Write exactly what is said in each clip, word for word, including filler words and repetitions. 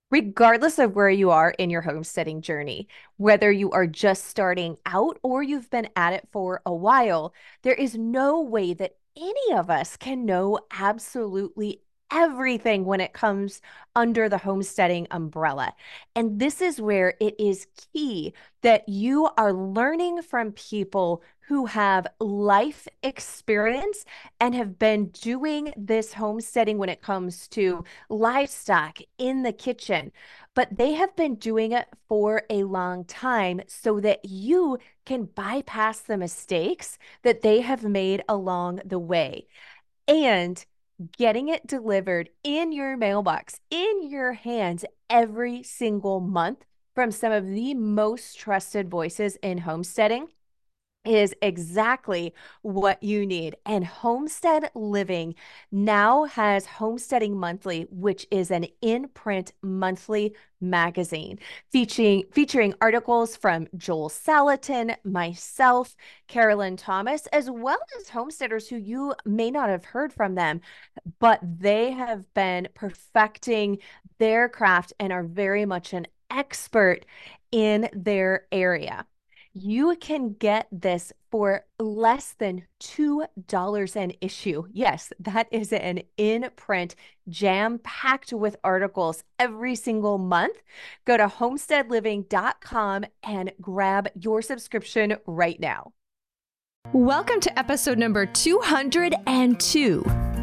Regardless of where you are in your homesteading journey, whether you are just starting out or you've been at it for a while, there is no way that any of us can know absolutely everything when it comes under the homesteading umbrella. And this is where it is key that you are learning from people who have life experience and have been doing this homesteading when it comes to livestock in the kitchen, but they have been doing it for a long time so that you can bypass the mistakes that they have made along the way. And getting it delivered in your mailbox, in your hands every single month from some of the most trusted voices in homesteading is exactly what you need. And Homestead Living now has Homesteading Monthly, which is an in-print monthly magazine featuring featuring articles from Joel Salatin, myself, Carolyn Thomas, as well as homesteaders who you may not have heard from them, but they have been perfecting their craft and are very much an expert in their area. You can get this for less than two dollars an issue. Yes, that is an in print, jam packed with articles every single month. Go to homestead living dot com and grab your subscription right now. Welcome to episode number two hundred two.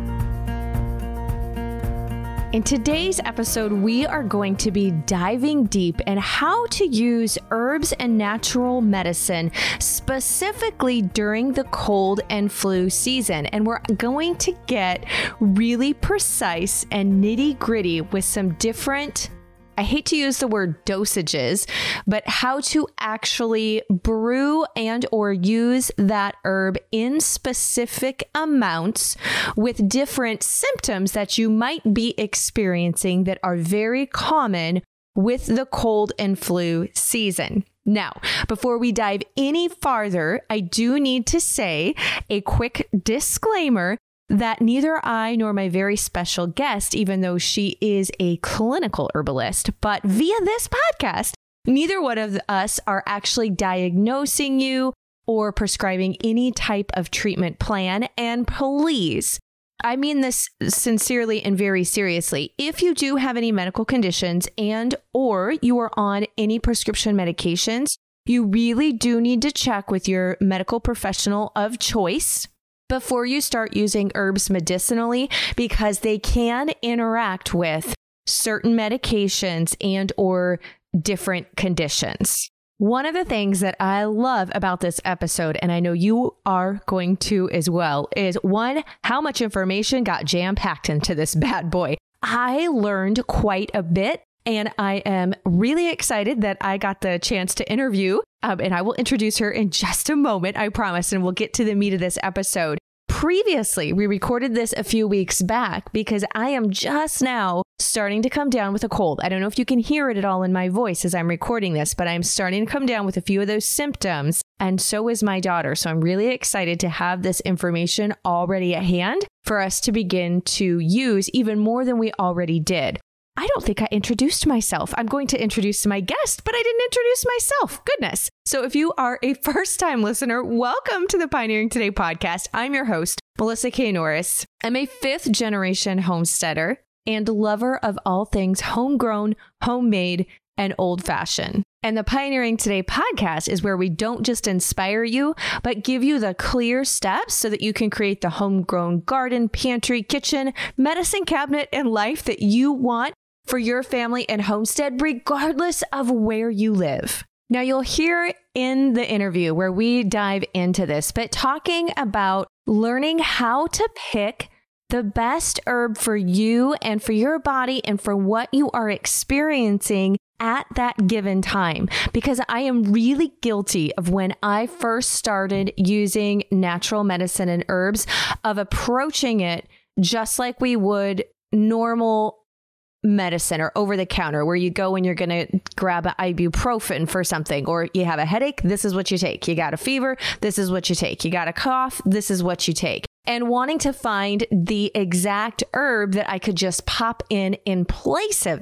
In today's episode, we are going to be diving deep in how to use herbs and natural medicine specifically during the cold and flu season. And we're going to get really precise and nitty gritty with some different, I hate to use the word dosages, but how to actually brew and or use that herb in specific amounts with different symptoms that you might be experiencing that are very common with the cold and flu season. Now, before we dive any farther, I do need to say a quick disclaimer that neither I nor my very special guest, even though she is a clinical herbalist, but via this podcast, neither one of us are actually diagnosing you or prescribing any type of treatment plan. And please, I mean this sincerely and very seriously. If you do have any medical conditions and or you are on any prescription medications, you really do need to check with your medical professional of choice before you start using herbs medicinally, because they can interact with certain medications and or different conditions. One of the things that I love about this episode, and I know you are going to as well, is one, how much information got jam-packed into this bad boy. I learned quite a bit, and I am really excited that I got the chance to interview, um, and I will introduce her in just a moment, I promise, and we'll get to the meat of this episode. Previously, we recorded this a few weeks back because I am just now starting to come down with a cold. I don't know if you can hear it at all in my voice as I'm recording this, but I'm starting to come down with a few of those symptoms, and so is my daughter. So I'm really excited to have this information already at hand for us to begin to use even more than we already did. I don't think I introduced myself. I'm going to introduce my guest, but I didn't introduce myself. Goodness. So if you are a first-time listener, welcome to the Pioneering Today podcast. I'm your host, Melissa K. Norris. I'm a fifth-generation homesteader and lover of all things homegrown, homemade, and old-fashioned. And the Pioneering Today podcast is where we don't just inspire you, but give you the clear steps so that you can create the homegrown garden, pantry, kitchen, medicine cabinet, and life that you want for your family and homestead, regardless of where you live. Now, you'll hear in the interview where we dive into this, but talking about learning how to pick the best herb for you and for your body and for what you are experiencing at that given time. Because I am really guilty of when I first started using natural medicine and herbs of approaching it just like we would normal medicine or over the counter, where you go and you're going to grab an ibuprofen for something, or you have a headache, this is what you take. You got a fever, this is what you take. You got a cough, this is what you take. And wanting to find the exact herb that I could just pop in in place of that.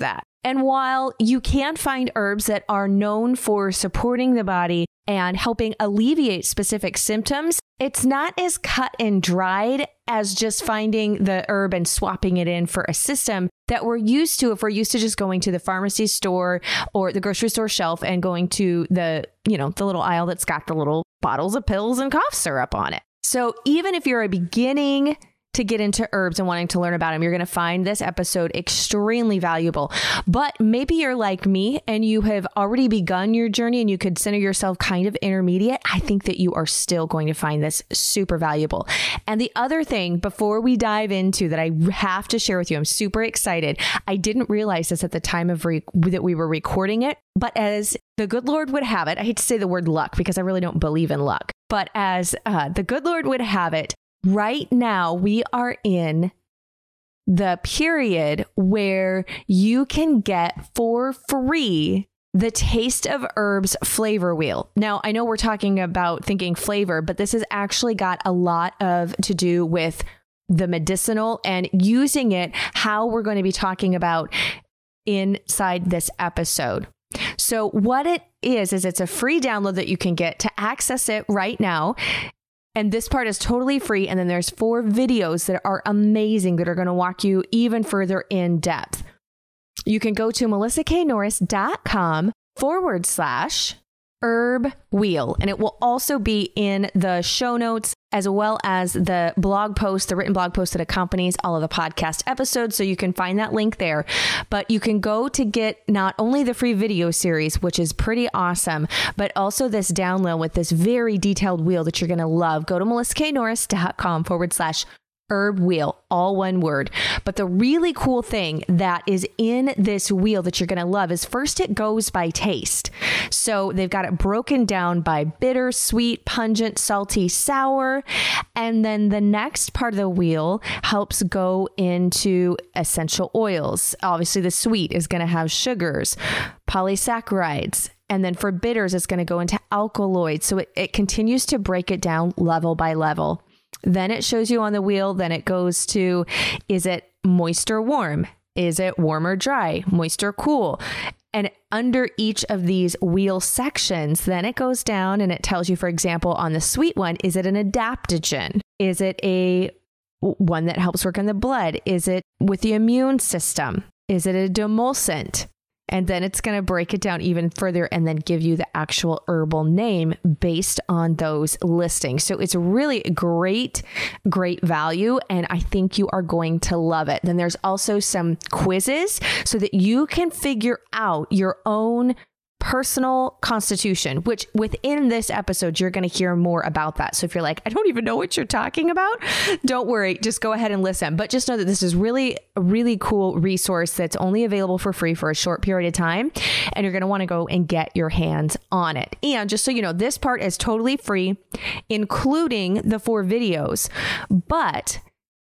And while you can find herbs that are known for supporting the body and helping alleviate specific symptoms, it's not as cut and dried as just finding the herb and swapping it in for a system that we're used to if we're used to just going to the pharmacy store or the grocery store shelf and going to the, you know, the little aisle that's got the little bottles of pills and cough syrup on it. So even if you're a beginning to get into herbs and wanting to learn about them, you're going to find this episode extremely valuable. But maybe you're like me and you have already begun your journey and you consider yourself kind of intermediate. I think that you are still going to find this super valuable. And the other thing before we dive into that I have to share with you, I'm super excited. I didn't realize this at the time of re- that we were recording it, but as the good Lord would have it, I hate to say the word luck because I really don't believe in luck, but as uh, the good Lord would have it, right now, we are in the period where you can get for free the Taste of Herbs flavor wheel. Now, I know we're talking about thinking flavor, but this has actually got a lot of to do with the medicinal and using it, how we're going to be talking about inside this episode. So what it is, is it's a free download that you can get to access it right now. And this part is totally free. And then there's four videos that are amazing that are going to walk you even further in depth. You can go to melissaknorris.com forward slash herb wheel. And it will also be in the show notes as well as the blog post, the written blog post that accompanies all of the podcast episodes. So you can find that link there. But you can go to get not only the free video series, which is pretty awesome, but also this download with this very detailed wheel that you're going to love. Go to melissaknorris.com forward slash herb wheel, all one word. But the really cool thing that is in this wheel that you're going to love is first it goes by taste. So they've got it broken down by bitter, sweet, pungent, salty, sour. And then the next part of the wheel helps go into essential oils. Obviously, the sweet is going to have sugars, polysaccharides. And then for bitters, it's going to go into alkaloids. So it, it continues to break it down level by level. Then it shows you on the wheel, then it goes to, is it moist or warm? Is it warm or dry? Moist or cool? And under each of these wheel sections, then it goes down and it tells you, for example, on the sweet one, is it an adaptogen? Is it a one that helps work in the blood? Is it with the immune system? Is it a demulcent? And then it's going to break it down even further and then give you the actual herbal name based on those listings. So it's really great, great value. And I think you are going to love it. Then there's also some quizzes so that you can figure out your own personal constitution, which within this episode, you're going to hear more about that. So if you're like, I don't even know what you're talking about, don't worry, just go ahead and listen. But just know that this is really a really cool resource that's only available for free for a short period of time. And you're going to want to go and get your hands on it. And just so you know, this part is totally free, including the four videos. But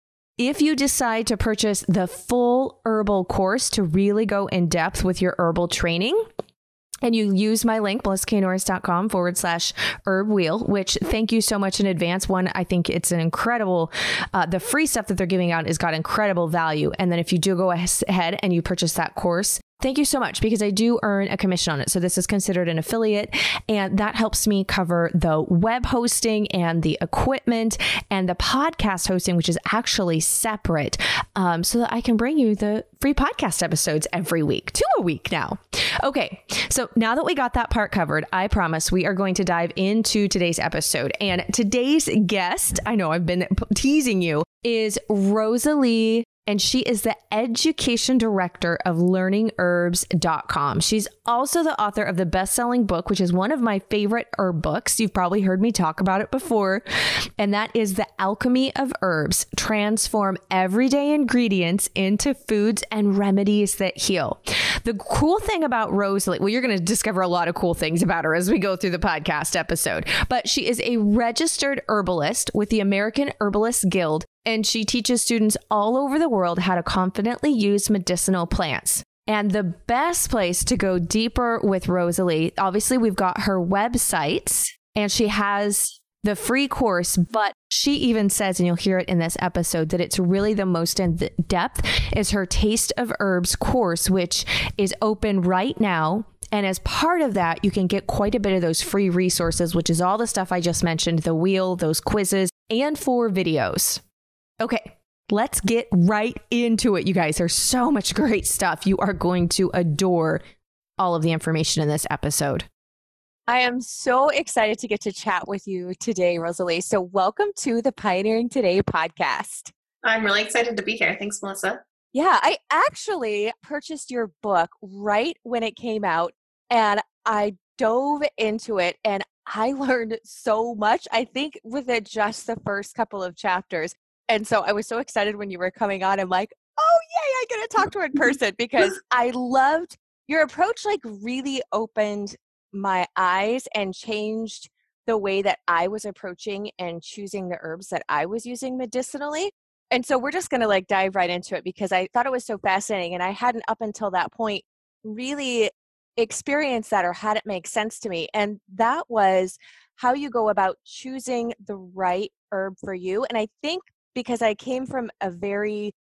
if you decide to purchase the full herbal course to really go in depth with your herbal training, and you use my link, melissaknorris.com forward slash herb wheel, which thank you so much in advance. One, I think it's an incredible, uh, the free stuff that they're giving out has got incredible value. And then if you do go ahead and you purchase that course, thank you so much because I do earn a commission on it. So this is considered an affiliate and that helps me cover the web hosting and the equipment and the podcast hosting, which is actually separate, um, so that I can bring you the free podcast episodes every week, two a week now. Okay. So now that we got that part covered, I promise we are going to dive into today's episode. And today's guest, I know I've been teasing you, is Rosalie. And she is the education director of learning herbs dot com. She's also the author of the best-selling book, which is one of my favorite herb books. You've probably heard me talk about it before. And that is The Alchemy of Herbs, Transform Everyday Ingredients into Foods and Remedies That Heal. The cool thing about Rosalie, well, you're going to discover a lot of cool things about her as we go through the podcast episode, but she is a registered herbalist with the American Herbalist Guild. And she teaches students all over the world how to confidently use medicinal plants. And the best place to go deeper with Rosalie, obviously we've got her websites and she has the free course, but she even says, and you'll hear it in this episode, that it's really the most in depth is her Taste of Herbs course, which is open right now. And as part of that, you can get quite a bit of those free resources, which is all the stuff I just mentioned, the wheel, those quizzes, and four videos. Okay, let's get right into it, you guys. There's so much great stuff. You are going to adore all of the information in this episode. I am so excited to get to chat with you today, Rosalie. So welcome to the Pioneering Today podcast. I'm really excited to be here. Thanks, Melissa. Yeah, I actually purchased your book right when it came out, and I dove into it, and I learned so much, I think, within just the first couple of chapters. And so I was so excited when you were coming on. I'm like, oh, yay, I get to talk to her in person because I loved your approach, like really opened my eyes and changed the way that I was approaching and choosing the herbs that I was using medicinally. And so we're just going to like dive right into it because I thought it was so fascinating. And I hadn't up until that point really experienced that or had it make sense to me. And that was how you go about choosing the right herb for you. And I think because I came from a very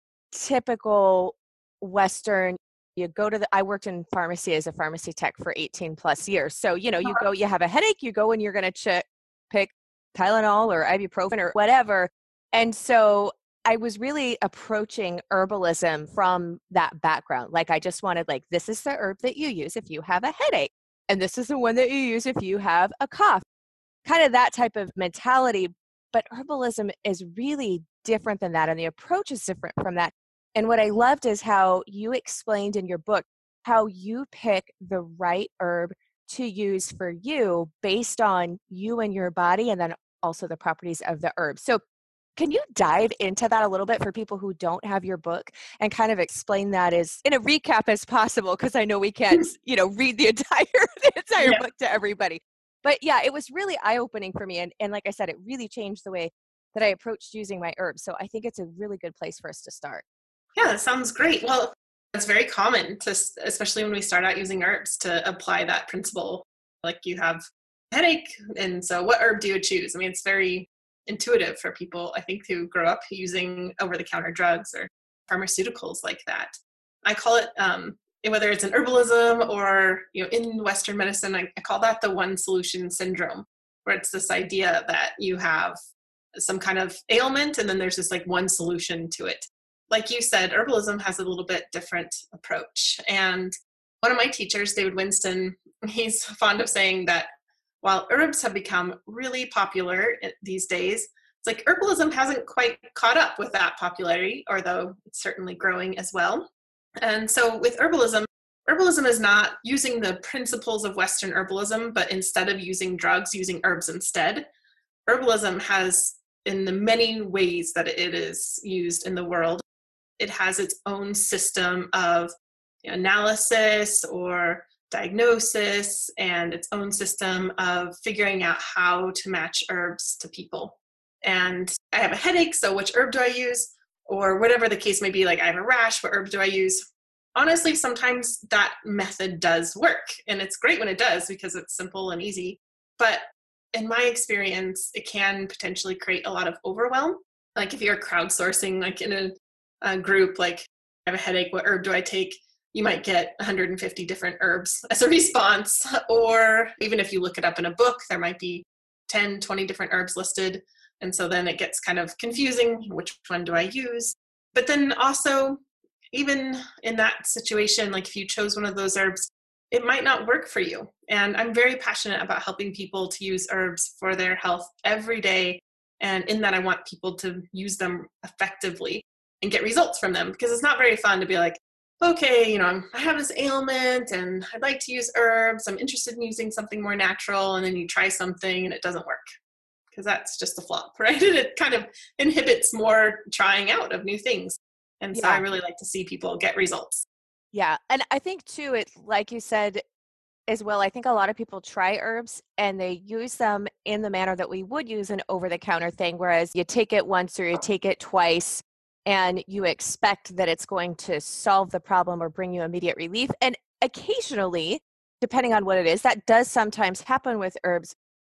typical Western, you go to the, I worked in pharmacy as a pharmacy tech for eighteen plus years. So, you know, you go, you have a headache, you go and you're going to ch- pick Tylenol or ibuprofen or whatever. And so I was really approaching herbalism from that background. Like I just wanted like, this is the herb that you use if you have a headache. And this is the one that you use if you have a cough. Kind of that type of mentality. But herbalism is really different than that. And the approach is different from that. And what I loved is how you explained in your book how you pick the right herb to use for you based on you and your body and then also the properties of the herb. So can you dive into that a little bit for people who don't have your book and kind of explain that as in a recap as possible? Because I know we can't, you know, read the entire the entire yeah. book to everybody. But yeah, it was really eye-opening for me. And, and like I said, it really changed the way that I approached using my herbs. So I think it's a really good place for us to start. Yeah, that sounds great. Well, it's very common to, especially when we start out using herbs, to apply that principle. Like you have a headache, and so what herb do you choose? I mean, it's very intuitive for people, I think, who grow up using over-the-counter drugs or pharmaceuticals like that. I call it, um, whether it's in herbalism or you know in Western medicine, I, I call that the one solution syndrome, where it's this idea that you have some kind of ailment and then there's this like one solution to it. Like you said, herbalism has a little bit different approach. And one of my teachers, David Winston, he's fond of saying that while herbs have become really popular these days, it's like herbalism hasn't quite caught up with that popularity, although it's certainly growing as well. And so with herbalism, herbalism is not using the principles of Western herbalism, but instead of using drugs, using herbs instead. Herbalism has, in the many ways that it is used in the world, it has its own system of you know, analysis or diagnosis and its own system of figuring out how to match herbs to people. And I have a headache, so which herb do I use? Or whatever the case may be, like I have a rash, what herb do I use? Honestly, sometimes that method does work. And it's great when it does because it's simple and easy. But in my experience, it can potentially create a lot of overwhelm. Like if you're crowdsourcing, like in a a group, like I have a headache, what herb do I take? You might get one hundred fifty different herbs as a response. Or even if you look it up in a book, there might be ten, twenty different herbs listed. And so then it gets kind of confusing. Which one do I use? But then also, even in that situation, like if you chose one of those herbs, it might not work for you. And I'm very passionate about helping people to use herbs for their health every day. And in that, I want people to use them effectively and get results from them, because it's not very fun to be like, okay, you know, I'm, I have this ailment and I'd like to use herbs. I'm interested in using something more natural. And then you try something and it doesn't work because that's just a flop, right? And it kind of inhibits more trying out of new things. And so yeah. I really like to see people get results. Yeah. And I think too, it, like you said as well, I think a lot of people try herbs and they use them in the manner that we would use an over-the-counter thing. Whereas you take it once or you take it twice and you expect that it's going to solve the problem or bring you immediate relief. And occasionally, depending on what it is, that does sometimes happen with herbs.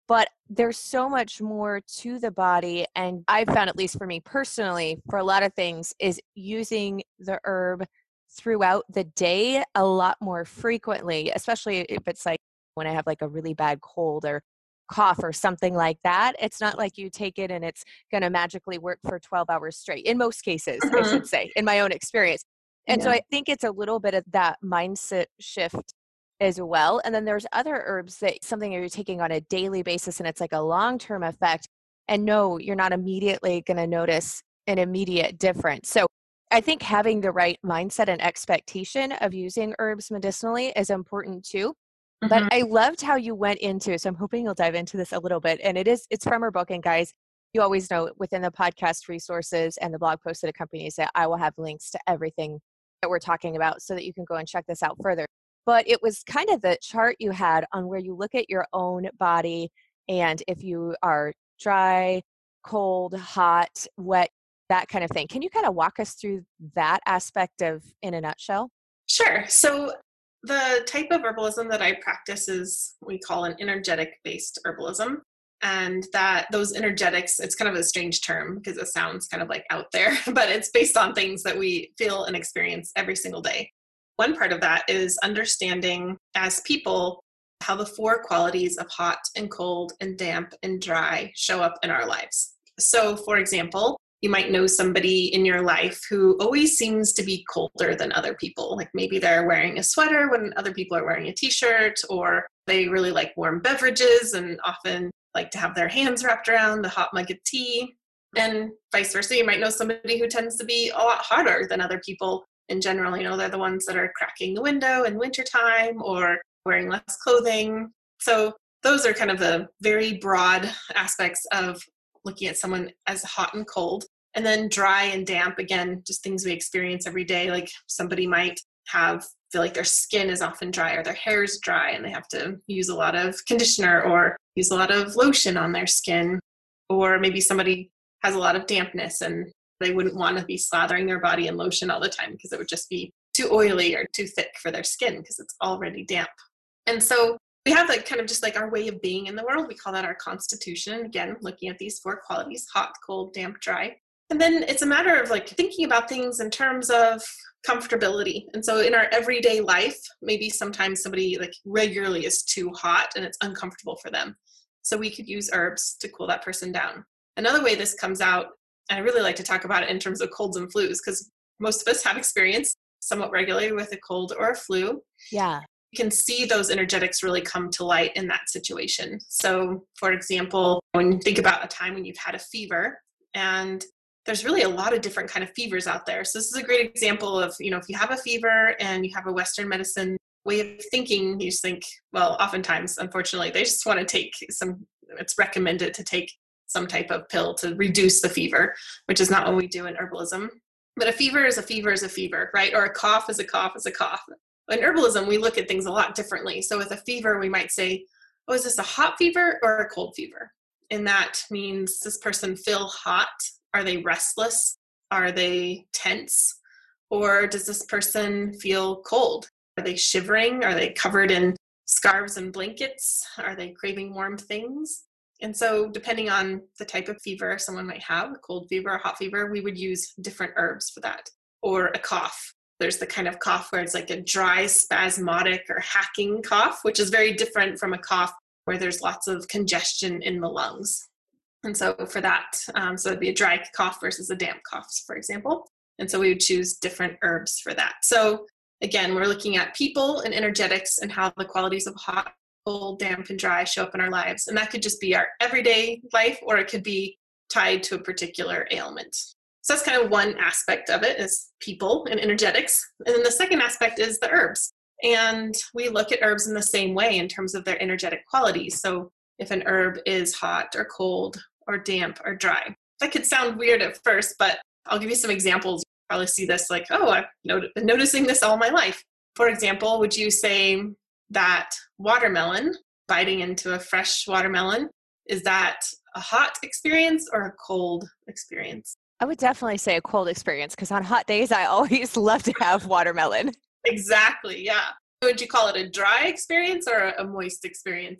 but there's so much more to the body. And I've found, at least for me personally, for a lot of things, is using the herb throughout the day a lot more frequently, especially if it's like when I have like a really bad cold or cough or something like that. It's not like you take it and it's going to magically work for twelve hours straight. In most cases, I Mhm. should say, in my own experience. And so Yeah. I think it's a little bit of that mindset shift as well. And then there's other herbs that something you're taking on a daily basis and it's like a long-term effect. And no, you're not immediately going to notice an immediate difference. So I think having the right mindset and expectation of using herbs medicinally is important too. But Mhm. I loved how you went into, so I'm hoping you'll dive into this a little bit. And it is, it's from her book. And guys, you always know within the podcast resources and the blog posts that accompanies it, I will have links to everything that we're talking about so that you can go and check this out further. But it was kind of the chart you had on where you look at your own body and if you are dry, cold, hot, wet, that kind of thing. Can you kind of walk us through that aspect of in a nutshell? Sure. So the type of herbalism that I practice is we call an energetic based herbalism. And that those energetics, it's kind of a strange term because it sounds kind of like out there, but it's based on things that we feel and experience every single day. One part of that is understanding as people how the four qualities of hot and cold and damp and dry show up in our lives. So, for example, you might know somebody in your life who always seems to be colder than other people. Like maybe they're wearing a sweater when other people are wearing a t-shirt, or they really like warm beverages and often like to have their hands wrapped around the hot mug of tea. And vice versa, you might know somebody who tends to be a lot hotter than other people in general. You know, they're the ones that are cracking the window in wintertime or wearing less clothing. So those are kind of the very broad aspects of looking at someone as hot and cold. And then dry and damp, again, just things we experience every day. Like somebody might have, feel like their skin is often dry or their hair is dry and they have to use a lot of conditioner or use a lot of lotion on their skin. Or maybe somebody has a lot of dampness and they wouldn't want to be slathering their body in lotion all the time because it would just be too oily or too thick for their skin because it's already damp. And so we have like kind of just like our way of being in the world. We call that our constitution. Again, looking at these four qualities: hot, cold, damp, dry. And then it's a matter of like thinking about things in terms of comfortability. And so in our everyday life, maybe sometimes somebody like regularly is too hot and it's uncomfortable for them. So we could use herbs to cool that person down. Another way this comes out, and I really like to talk about it in terms of colds and flus, because most of us have experience somewhat regularly with a cold or a flu. Yeah. You can see those energetics really come to light in that situation. So for example, when you think about a time when you've had a fever, and there's really a lot of different kind of fevers out there. So this is a great example of, you know, if you have a fever and you have a Western medicine way of thinking, you just think, well, oftentimes, unfortunately, they just want to take some, it's recommended to take some type of pill to reduce the fever, which is not what we do in herbalism. But a fever is a fever is a fever, right? Or a cough is a cough is a cough. In herbalism, we look at things a lot differently. So with a fever, we might say, oh, is this a hot fever or a cold fever? And that means, does this person feel hot? Are they restless? Are they tense? Or does this person feel cold? Are they shivering? Are they covered in scarves and blankets? Are they craving warm things? And so depending on the type of fever someone might have, a cold fever, a hot fever, we would use different herbs for that. Or a cough. There's the kind of cough where it's like a dry, spasmodic or hacking cough, which is very different from a cough where there's lots of congestion in the lungs. And so for that, um, so it'd be a dry cough versus a damp cough, for example. And so we would choose different herbs for that. So again, we're looking at people and energetics and how the qualities of hot, cold, damp, and dry show up in our lives. And that could just be our everyday life, or it could be tied to a particular ailment. So that's kind of one aspect of it, is people and energetics. And then the second aspect is the herbs. And we look at herbs in the same way in terms of their energetic qualities. So if an herb is hot or cold or damp or dry. That could sound weird at first, but I'll give you some examples. You probably see this like, oh, I've not- been noticing this all my life. For example, would you say that watermelon, biting into a fresh watermelon, is that a hot experience or a cold experience? I would definitely say a cold experience because on hot days, I always love to have watermelon. Exactly, yeah. Would you call it a dry experience or a moist experience?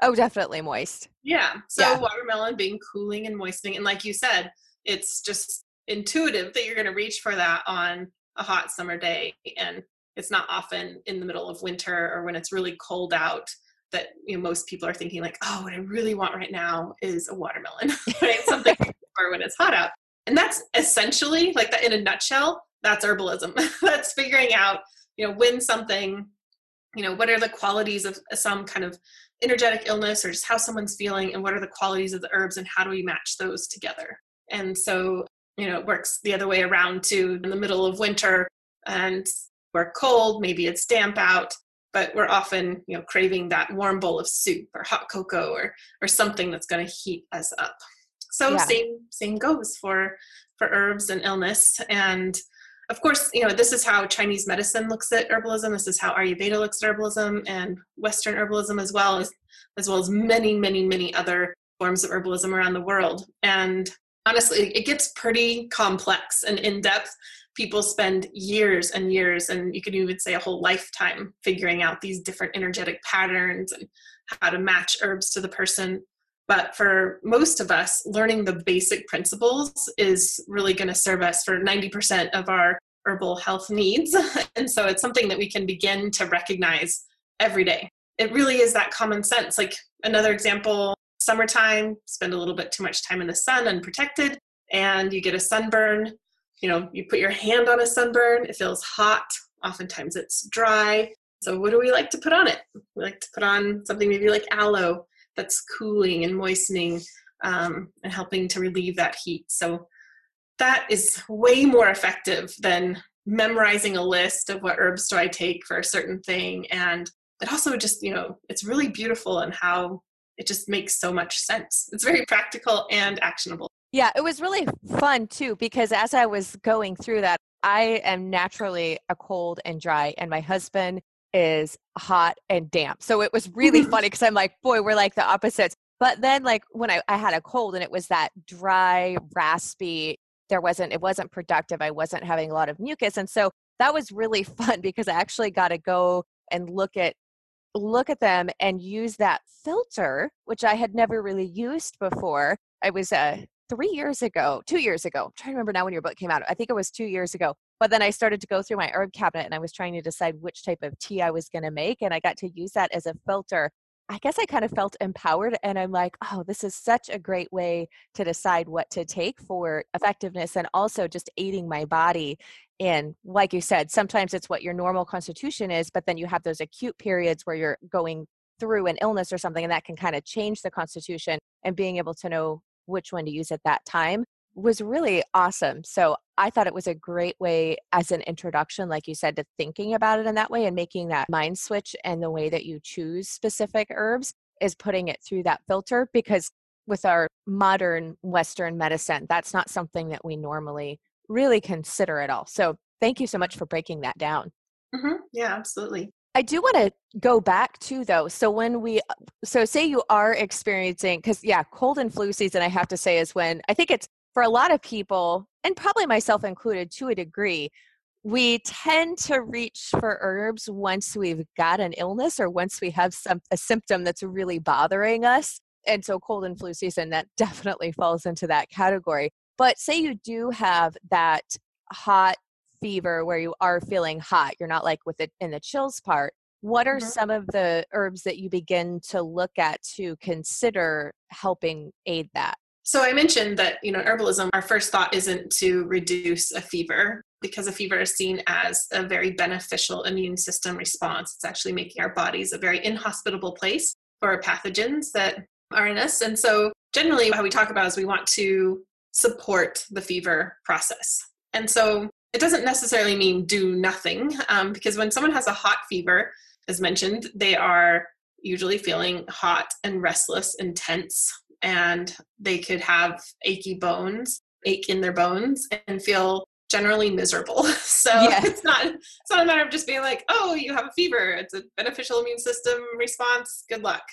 Oh, definitely moist. Yeah. So Yeah. watermelon being cooling and moistening. And like you said, it's just intuitive that you're going to reach for that on a hot summer day. And it's not often in the middle of winter or when it's really cold out that, you know, most people are thinking like, oh, what I really want right now is a watermelon, right? Something for when it's hot out. And that's essentially like that in a nutshell, that's herbalism. That's figuring out, you know, when something, you know, what are the qualities of some kind of energetic illness or just how someone's feeling, and what are the qualities of the herbs and how do we match those together? And so, you know, it works the other way around too. In the middle of winter and we're cold, maybe it's damp out, but we're often, you know, craving that warm bowl of soup or hot cocoa or or something that's going to heat us up. So Yeah. same same goes for for herbs and illness. And of course, you know, this is how Chinese medicine looks at herbalism. This is how Ayurveda looks at herbalism, and Western herbalism as well as as well as many, many, many other forms of herbalism around the world. And honestly, it gets pretty complex and in-depth. People spend years and years, and you could even say a whole lifetime, figuring out these different energetic patterns and how to match herbs to the person. But for most of us, learning the basic principles is really going to serve us for ninety percent of our herbal health needs. And so it's something that we can begin to recognize every day. It really is that common sense. Like another example, summertime, spend a little bit too much time in the sun unprotected, and you get a sunburn. You know, you put your hand on a sunburn, it feels hot. Oftentimes it's dry. So what do we like to put on it? We like to put on something maybe like aloe that's cooling and moistening um, and helping to relieve that heat. So that is way more effective than memorizing a list of what herbs do I take for a certain thing. And it also just, you know, it's really beautiful in how it just makes so much sense. It's very practical and actionable. Yeah, it was really fun too, because as I was going through that, I am naturally a cold and dry, and my husband is hot and damp. So it was really funny because I'm like, boy, we're like the opposites. But then like when I, I had a cold and it was that dry, raspy, there wasn't, it wasn't productive. I wasn't having a lot of mucus. And so that was really fun because I actually got to go and look at look at them and use that filter, which I had never really used before. I was uh, three years ago, two years ago. I'm trying to remember now when your book came out. I think it was two years ago. But then I started to go through my herb cabinet and I was trying to decide which type of tea I was going to make. And I got to use that as a filter. I guess I kind of felt empowered, and I'm like, oh, this is such a great way to decide what to take for effectiveness and also just aiding my body. And like you said, sometimes it's what your normal constitution is, but then you have those acute periods where you're going through an illness or something, and that can kind of change the constitution, and being able to know which one to use at that time was really awesome. So I thought it was a great way as an introduction, like you said, to thinking about it in that way and making that mind switch. And the way that you choose specific herbs is putting it through that filter, because with our modern Western medicine, that's not something that we normally really consider at all. So thank you so much for breaking that down. Mm-hmm. Yeah, absolutely. I do want to go back to though. So when we, so say you are experiencing, because yeah, cold and flu season, I have to say, is when I think it's for a lot of people, and probably myself included to a degree, we tend to reach for herbs once we've got an illness or once we have some a symptom that's really bothering us. And so cold and flu season, that definitely falls into that category. But say you do have that hot fever where you are feeling hot, you're not like with it in the chills part. What are Mm-hmm. some of the herbs that you begin to look at to consider helping aid that? So I mentioned that, you know, herbalism, our first thought isn't to reduce a fever, because a fever is seen as a very beneficial immune system response. It's actually making our bodies a very inhospitable place for pathogens that are in us. And so generally how we talk about is we want to support the fever process. And so it doesn't necessarily mean do nothing, um, because when someone has a hot fever, as mentioned, they are usually feeling hot and restless and tense, and they could have achy bones, ache in their bones, and feel generally miserable. So Yeah. it's not it's not a matter of just being like, oh, you have a fever. It's a beneficial immune system response. Good luck.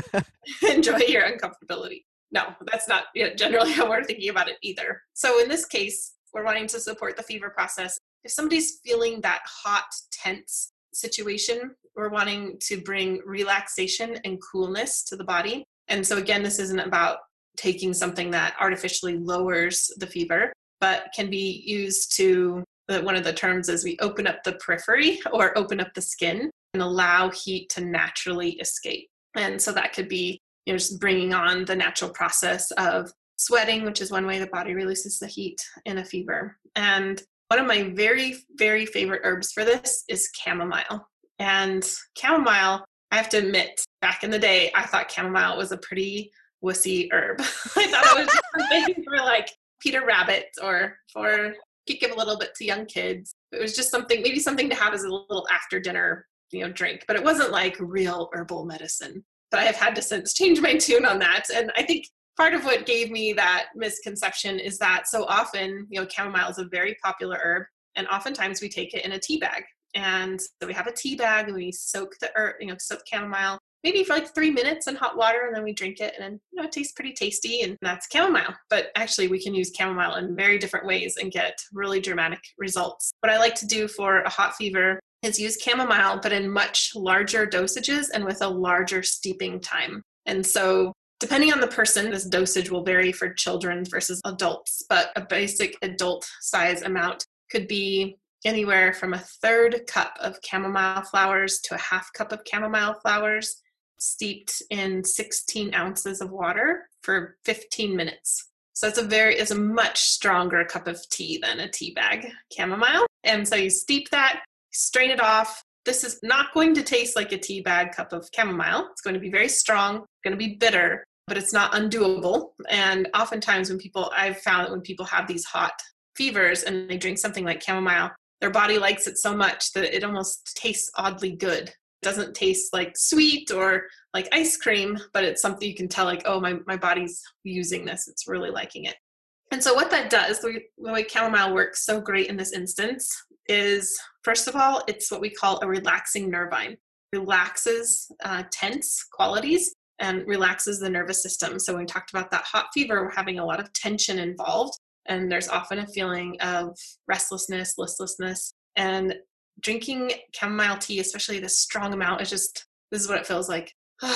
Enjoy your uncomfortability. No, that's not generally how we're thinking about it either. So in this case, we're wanting to support the fever process. If somebody's feeling that hot, tense situation. We're wanting to bring relaxation and coolness to the body. And so again, this isn't about taking something that artificially lowers the fever, but can be used to, one of the terms is we open up the periphery or open up the skin and allow heat to naturally escape. And so that could be, you know, just bringing on the natural process of sweating, which is one way the body releases the heat in a fever. And one of my very, very favorite herbs for this is chamomile. And chamomile, I have to admit, back in the day, I thought chamomile was a pretty wussy herb. I thought it was just something for like Peter Rabbit or for you give a little bit to young kids. It was just something, maybe something to have as a little after dinner, you know, drink, but it wasn't like real herbal medicine. But I have had to since change my tune on that. And I think part of what gave me that misconception is that so often, you know, chamomile is a very popular herb, and oftentimes we take it in a tea bag. And so we have a tea bag and we soak the herb, you know, soak chamomile maybe for like three minutes in hot water, and then we drink it, and then, you know, it tastes pretty tasty, and that's chamomile. But actually we can use chamomile in very different ways and get really dramatic results. What I like to do for a hot fever is use chamomile, but in much larger dosages and with a larger steeping time. And so depending on the person, this dosage will vary for children versus adults, but a basic adult size amount could be anywhere from a third cup of chamomile flowers to a half cup of chamomile flowers steeped in sixteen ounces of water for fifteen minutes. So it's a very, it's a much stronger cup of tea than a tea bag chamomile. And so you steep that, strain it off. This is not going to taste like a tea bag cup of chamomile. It's going to be very strong, going to be bitter, but it's not undoable. And oftentimes when people, I've found that when people have these hot fevers and they drink something like chamomile, their body likes it so much that it almost tastes oddly good. It doesn't taste like sweet or like ice cream, but it's something you can tell like, oh, my, my body's using this. It's really liking it. And so what that does, the way chamomile works so great in this instance is, first of all, it's what we call a relaxing nervine. Relaxes uh, tense qualities and relaxes the nervous system. So when we talked about that hot fever, we're having a lot of tension involved. And there's often a feeling of restlessness, listlessness, and drinking chamomile tea, especially this strong amount, is just, this is what it feels like.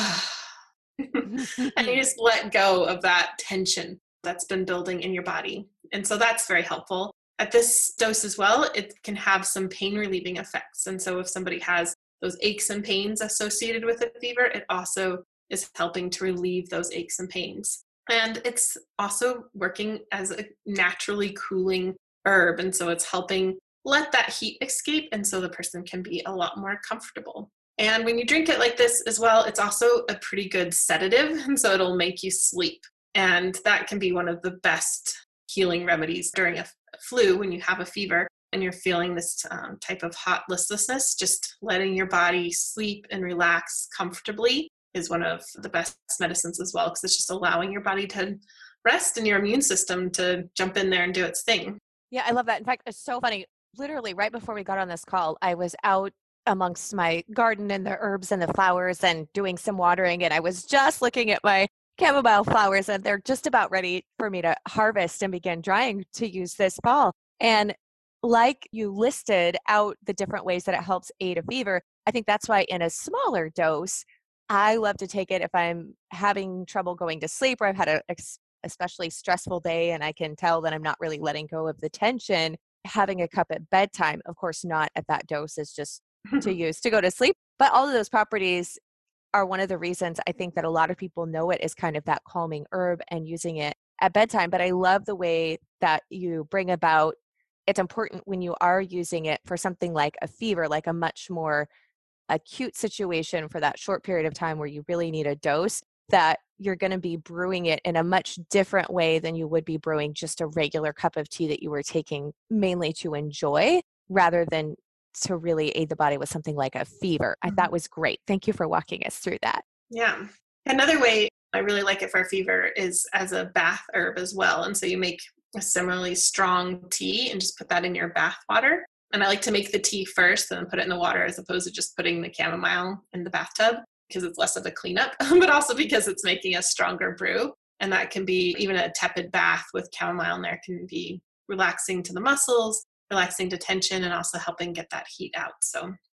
And you just let go of that tension that's been building in your body. And so that's very helpful. At this dose as well, it can have some pain relieving effects. And so if somebody has those aches and pains associated with a fever, it also is helping to relieve those aches and pains. And it's also working as a naturally cooling herb. And so it's helping let that heat escape. And so the person can be a lot more comfortable. And when you drink it like this as well, it's also a pretty good sedative. And so it'll make you sleep. And that can be one of the best healing remedies during a flu when you have a fever and you're feeling this um, type of hot listlessness. Just letting your body sleep and relax comfortably is one of the best medicines as well, because it's just allowing your body to rest and your immune system to jump in there and do its thing. Yeah, I love that. In fact, it's so funny. Literally right before we got on this call, I was out amongst my garden and the herbs and the flowers and doing some watering, and I was just looking at my chamomile flowers, and they're just about ready for me to harvest and begin drying to use this fall. And like you listed out the different ways that it helps aid a fever, I think that's why in a smaller dose, I love to take it if I'm having trouble going to sleep or I've had a especially stressful day and I can tell that I'm not really letting go of the tension. Having a cup at bedtime, of course, not at that dose, is just to use to go to sleep. But all of those properties are one of the reasons I think that a lot of people know it as kind of that calming herb and using it at bedtime. But I love the way that you bring about, it's important when you are using it for something like a fever, like a much more acute situation for that short period of time where you really need a dose, that you're going to be brewing it in a much different way than you would be brewing just a regular cup of tea that you were taking mainly to enjoy rather than to really aid the body with something like a fever. I thought was great. Thank you for walking us through that. Yeah. Another way I really like it for a fever is as a bath herb as well. And so you make a similarly strong tea and just put that in your bath water. And I like to make the tea first and then put it in the water as opposed to just putting the chamomile in the bathtub, because it's less of a cleanup, but also because it's making a stronger brew. And that can be even a tepid bath with chamomile in there can be relaxing to the muscles, relaxing to tension, and also helping get that heat out. So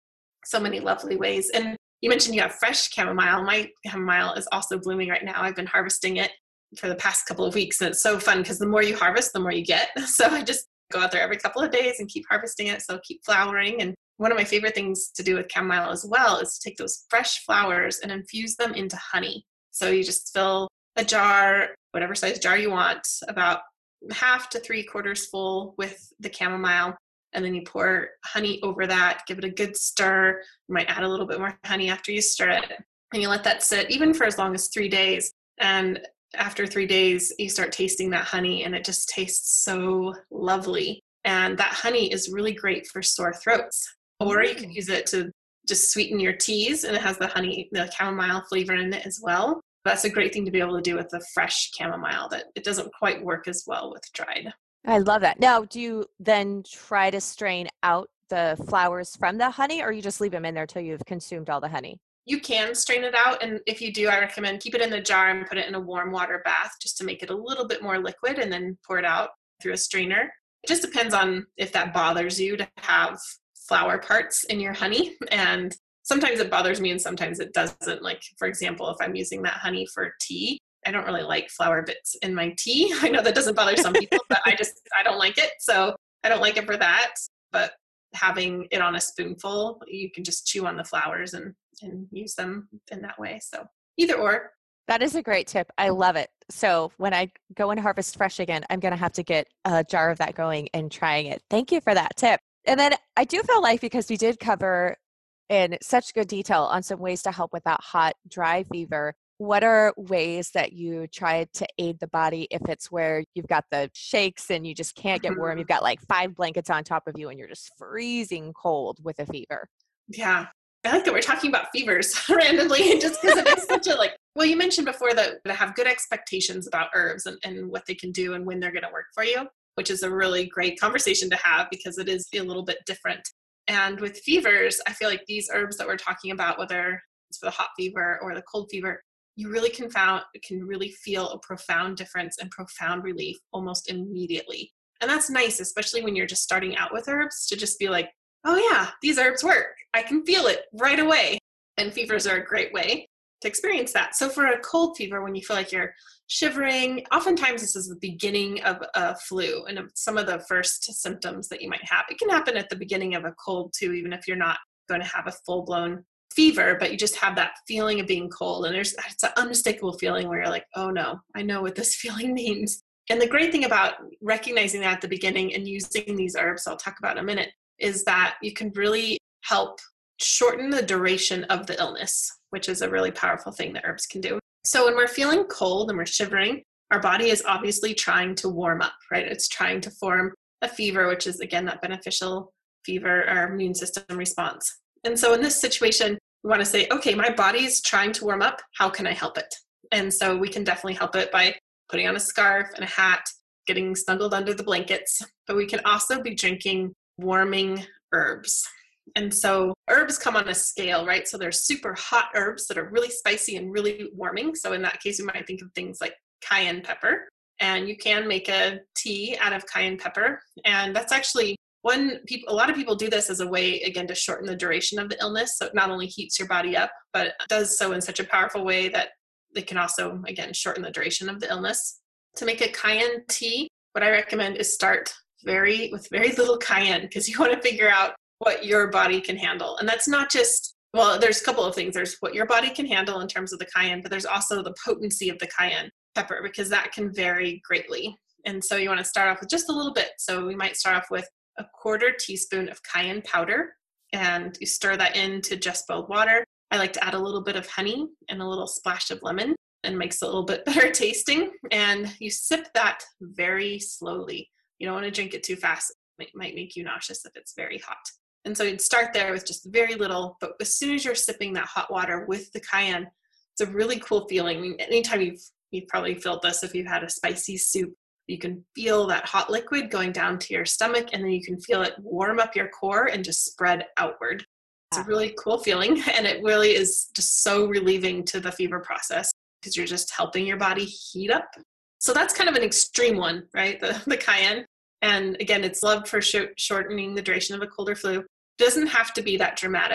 so many lovely ways. And you mentioned you have fresh chamomile. My chamomile is also blooming right now. I've been harvesting it for the past couple of weeks, and it's so fun because the more you harvest, the more you get. So I just go out there every couple of days and keep harvesting it, so it'll keep flowering. And one of my favorite things to do with chamomile as well is to take those fresh flowers and infuse them into honey. So you just fill a jar, whatever size jar you want, about half to three quarters full with the chamomile. And then you pour honey over that, give it a good stir. You might add a little bit more honey after you stir it. And you let that sit even for as long as three days. And after three days, you start tasting that honey, and it just tastes so lovely. And that honey is really great for sore throats. Or you can use it to just sweeten your teas, and it has the honey, the chamomile flavor in it as well. That's a great thing to be able to do with the fresh chamomile, that it doesn't quite work as well with dried. I love that. Now, do you then try to strain out the flowers from the honey, or you just leave them in there till you've consumed all the honey? You can strain it out, and if you do, I recommend keep it in the jar and put it in a warm water bath just to make it a little bit more liquid, and then pour it out through a strainer. It just depends on if that bothers you to have flower parts in your honey, and sometimes it bothers me and sometimes it doesn't. Like, for example, if I'm using that honey for tea, I don't really like flower bits in my tea. I know that doesn't bother some people, but I just, I don't like it. So I don't like it for that. But having it on a spoonful, you can just chew on the flowers and, and use them in that way. So either or. That is a great tip. I love it. So when I go and harvest fresh again, I'm going to have to get a jar of that going and trying it. Thank you for that tip. And then I do feel like, because we did cover in such good detail on some ways to help with that hot, dry fever, what are ways that you try to aid the body if it's where you've got the shakes and you just can't get warm? You've got like five blankets on top of you and you're just freezing cold with a fever. Yeah. I like that we're talking about fevers randomly, just because it is such a like, well, you mentioned before that to have good expectations about herbs and, and what they can do and when they're going to work for you, which is a really great conversation to have because it is a little bit different. And with fevers, I feel like these herbs that we're talking about, whether it's for the hot fever or the cold fever, you really can found can really feel a profound difference and profound relief almost immediately. And that's nice, especially when you're just starting out with herbs, to just be like, oh yeah, these herbs work. I can feel it right away. And fevers are a great way to experience that. So for a cold fever, when you feel like you're shivering, oftentimes this is the beginning of a flu and some of the first symptoms that you might have. It can happen at the beginning of a cold too, even if you're not going to have a full-blown fever, but you just have that feeling of being cold. And there's it's an unmistakable feeling where you're like, oh no, I know what this feeling means. And the great thing about recognizing that at the beginning and using these herbs, I'll talk about in a minute, is that you can really help shorten the duration of the illness, which is a really powerful thing that herbs can do. So when we're feeling cold and we're shivering, our body is obviously trying to warm up, right? It's trying to form a fever, which is, again, that beneficial fever or immune system response. And so in this situation, we want to say, okay, my body is trying to warm up. How can I help it? And so we can definitely help it by putting on a scarf and a hat, getting snuggled under the blankets. But we can also be drinking warming herbs. And so herbs come on a scale, right? So there's super hot herbs that are really spicy and really warming. So in that case, you might think of things like cayenne pepper. And you can make a tea out of cayenne pepper. And that's actually one, people, a lot of people do this as a way, again, to shorten the duration of the illness. So it not only heats your body up, but it does so in such a powerful way that it can also, again, shorten the duration of the illness. To make a cayenne tea, what I recommend is start very with very little cayenne, because you want to figure out what your body can handle. And that's not just, well, there's a couple of things. There's what your body can handle in terms of the cayenne, but there's also the potency of the cayenne pepper, because that can vary greatly. And so you want to start off with just a little bit. So we might start off with a quarter teaspoon of cayenne powder, and you stir that into just boiled water. I like to add a little bit of honey and a little splash of lemon, and it makes it a little bit better tasting. And you sip that very slowly. You don't want to drink it too fast. It might make you nauseous if it's very hot. And so you'd start there with just very little, but as soon as you're sipping that hot water with the cayenne, it's a really cool feeling. I mean, anytime you've, you've probably felt this if you've had a spicy soup, you can feel that hot liquid going down to your stomach, and then you can feel it warm up your core and just spread outward. It's a really cool feeling, and it really is just so relieving to the fever process because you're just helping your body heat up. So that's kind of an extreme one, right? The, the cayenne. And again, it's loved for sh- shortening the duration of a cold or flu. It doesn't have to be that dramatic.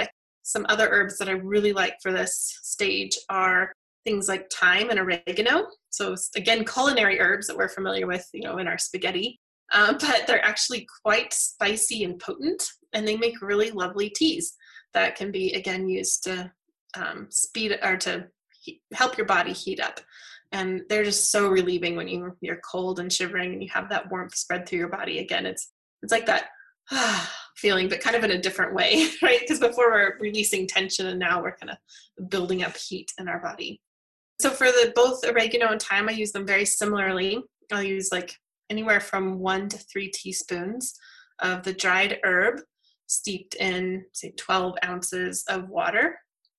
some other herbs that I really like for this stage are things like thyme and oregano. So again, culinary herbs that we're familiar with, you know, in our spaghetti, uh, but they're actually quite spicy and potent, and they make really lovely teas that can be, again, used to um, speed or to he- help your body heat up. And they're just so relieving when you, you're cold and shivering and you have that warmth spread through your body. Again, it's it's like that ah, feeling, but kind of in a different way, right? Because before we're releasing tension, and now we're kind of building up heat in our body. So for the both oregano and thyme, I use them very similarly. I'll use like anywhere from one to three teaspoons of the dried herb steeped in, say, twelve ounces of water.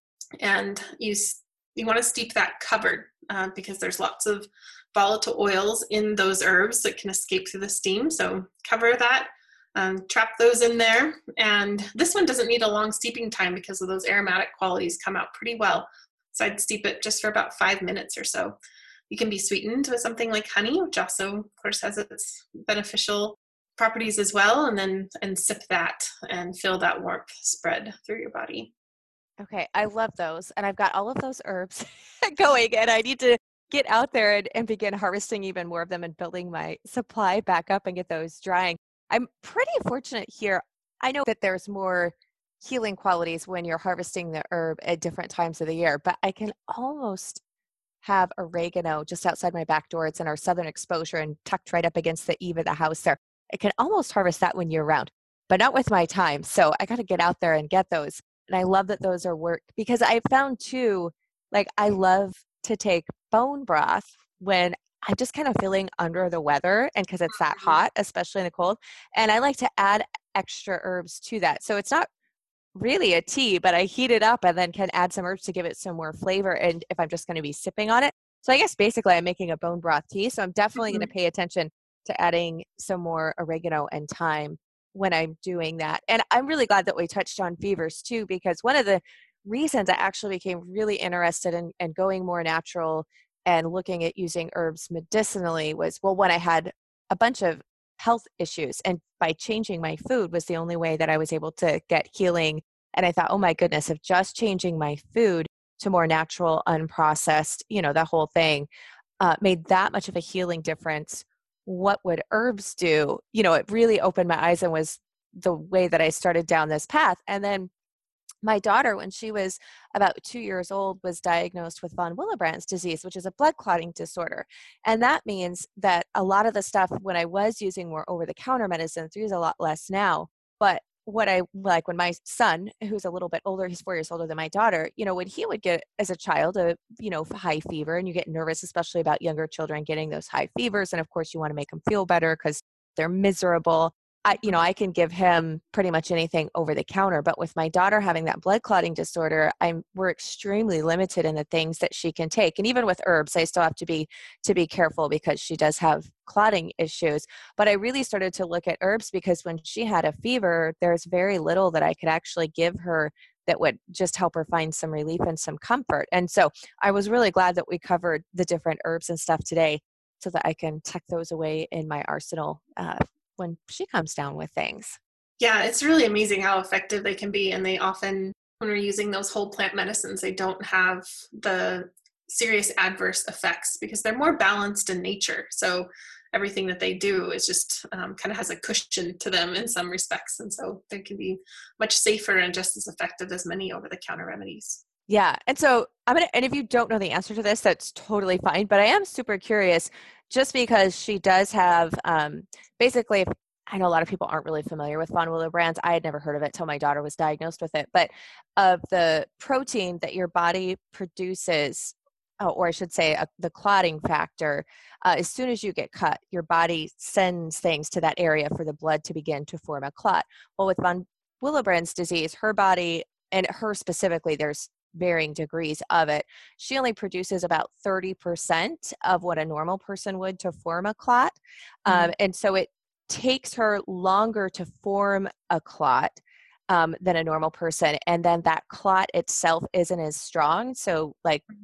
And you, you want to steep that covered uh, because there's lots of volatile oils in those herbs that can escape through the steam. So cover that, um, trap those in there. And this one doesn't need a long steeping time because of those aromatic qualities come out pretty well. So I'd steep it just for about five minutes or so. You can be sweetened with something like honey, which also, of course, has its beneficial properties as well. And then and sip that and feel that warmth spread through your body. Okay, I love those. And I've got all of those herbs going, and I need to get out there and, and begin harvesting even more of them and building my supply back up and get those drying. I'm pretty fortunate here. I know that there's more healing qualities when you're harvesting the herb at different times of the year, but I can almost have oregano just outside my back door. It's in our southern exposure and tucked right up against the eave of the house there. I can almost harvest that one year round, but not with my time. So I got to get out there and get those. And I love that those are work because I found too, like I love to take bone broth when I'm just kind of feeling under the weather and because it's that hot, especially in the cold. And I like to add extra herbs to that. So it's not really a tea, but I heat it up and then can add some herbs to give it some more flavor. And if I'm just going to be sipping on it. So I guess basically I'm making a bone broth tea. So I'm definitely mm-hmm. going to pay attention to adding some more oregano and thyme when I'm doing that. And I'm really glad that we touched on fevers too, because one of the reasons I actually became really interested in, in going more natural and looking at using herbs medicinally was, well, when I had a bunch of health issues, and by changing my food was the only way that I was able to get healing. And I thought, oh my goodness, if just changing my food to more natural, unprocessed, you know, the whole thing uh, made that much of a healing difference, what would herbs do? You know, it really opened my eyes and was the way that I started down this path. And then my daughter, when she was about two years old, was diagnosed with von Willebrand's disease, which is a blood clotting disorder. And that means that a lot of the stuff when I was using more over-the-counter medicines, I use a lot less now. But what I like when my son, who's a little bit older, he's four years older than my daughter, you know, when he would get as a child a, you know, high fever, and you get nervous, especially about younger children getting those high fevers. And of course you want to make them feel better because they're miserable. I, you know, I can give him pretty much anything over the counter, but with my daughter having that blood clotting disorder, I'm we're extremely limited in the things that she can take. And even with herbs, I still have to be to be careful because she does have clotting issues. But I really started to look at herbs because when she had a fever, there's very little that I could actually give her that would just help her find some relief and some comfort. And so I was really glad that we covered the different herbs and stuff today so that I can tuck those away in my arsenal uh, when she comes down with things. Yeah, it's really amazing how effective they can be. And they often, when we're using those whole plant medicines, they don't have the serious adverse effects because they're more balanced in nature. So everything that they do is just um, kind of has a cushion to them in some respects. And so they can be much safer and just as effective as many over-the-counter remedies. Yeah. And so I'm going to, and if you don't know the answer to this, that's totally fine. But I am super curious just because she does have, um, basically, if, I know a lot of people aren't really familiar with von Willebrand's. I had never heard of it till my daughter was diagnosed with it. But of the protein that your body produces, oh, or I should say uh, the clotting factor, uh, as soon as you get cut, your body sends things to that area for the blood to begin to form a clot. Well, with von Willebrand's disease, her body, and her specifically, there's varying degrees of it. She only produces about thirty percent of what a normal person would to form a clot. Mm-hmm. Um, and so it takes her longer to form a clot um, than a normal person. And then that clot itself isn't as strong. So like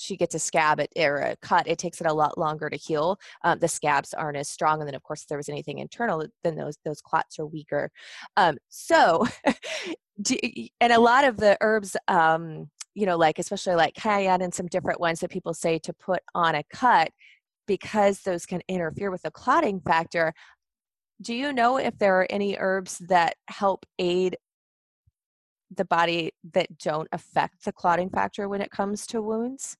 she gets a scab it, or a cut, it takes it a lot longer to heal. Um, the scabs aren't as strong. And then of course, if there was anything internal, then those, those clots are weaker. Um, so, do, and a lot of the herbs, um, you know, like, especially like cayenne and some different ones that people say to put on a cut, because those can interfere with the clotting factor. Do you know if there are any herbs that help aid the body that don't affect the clotting factor when it comes to wounds?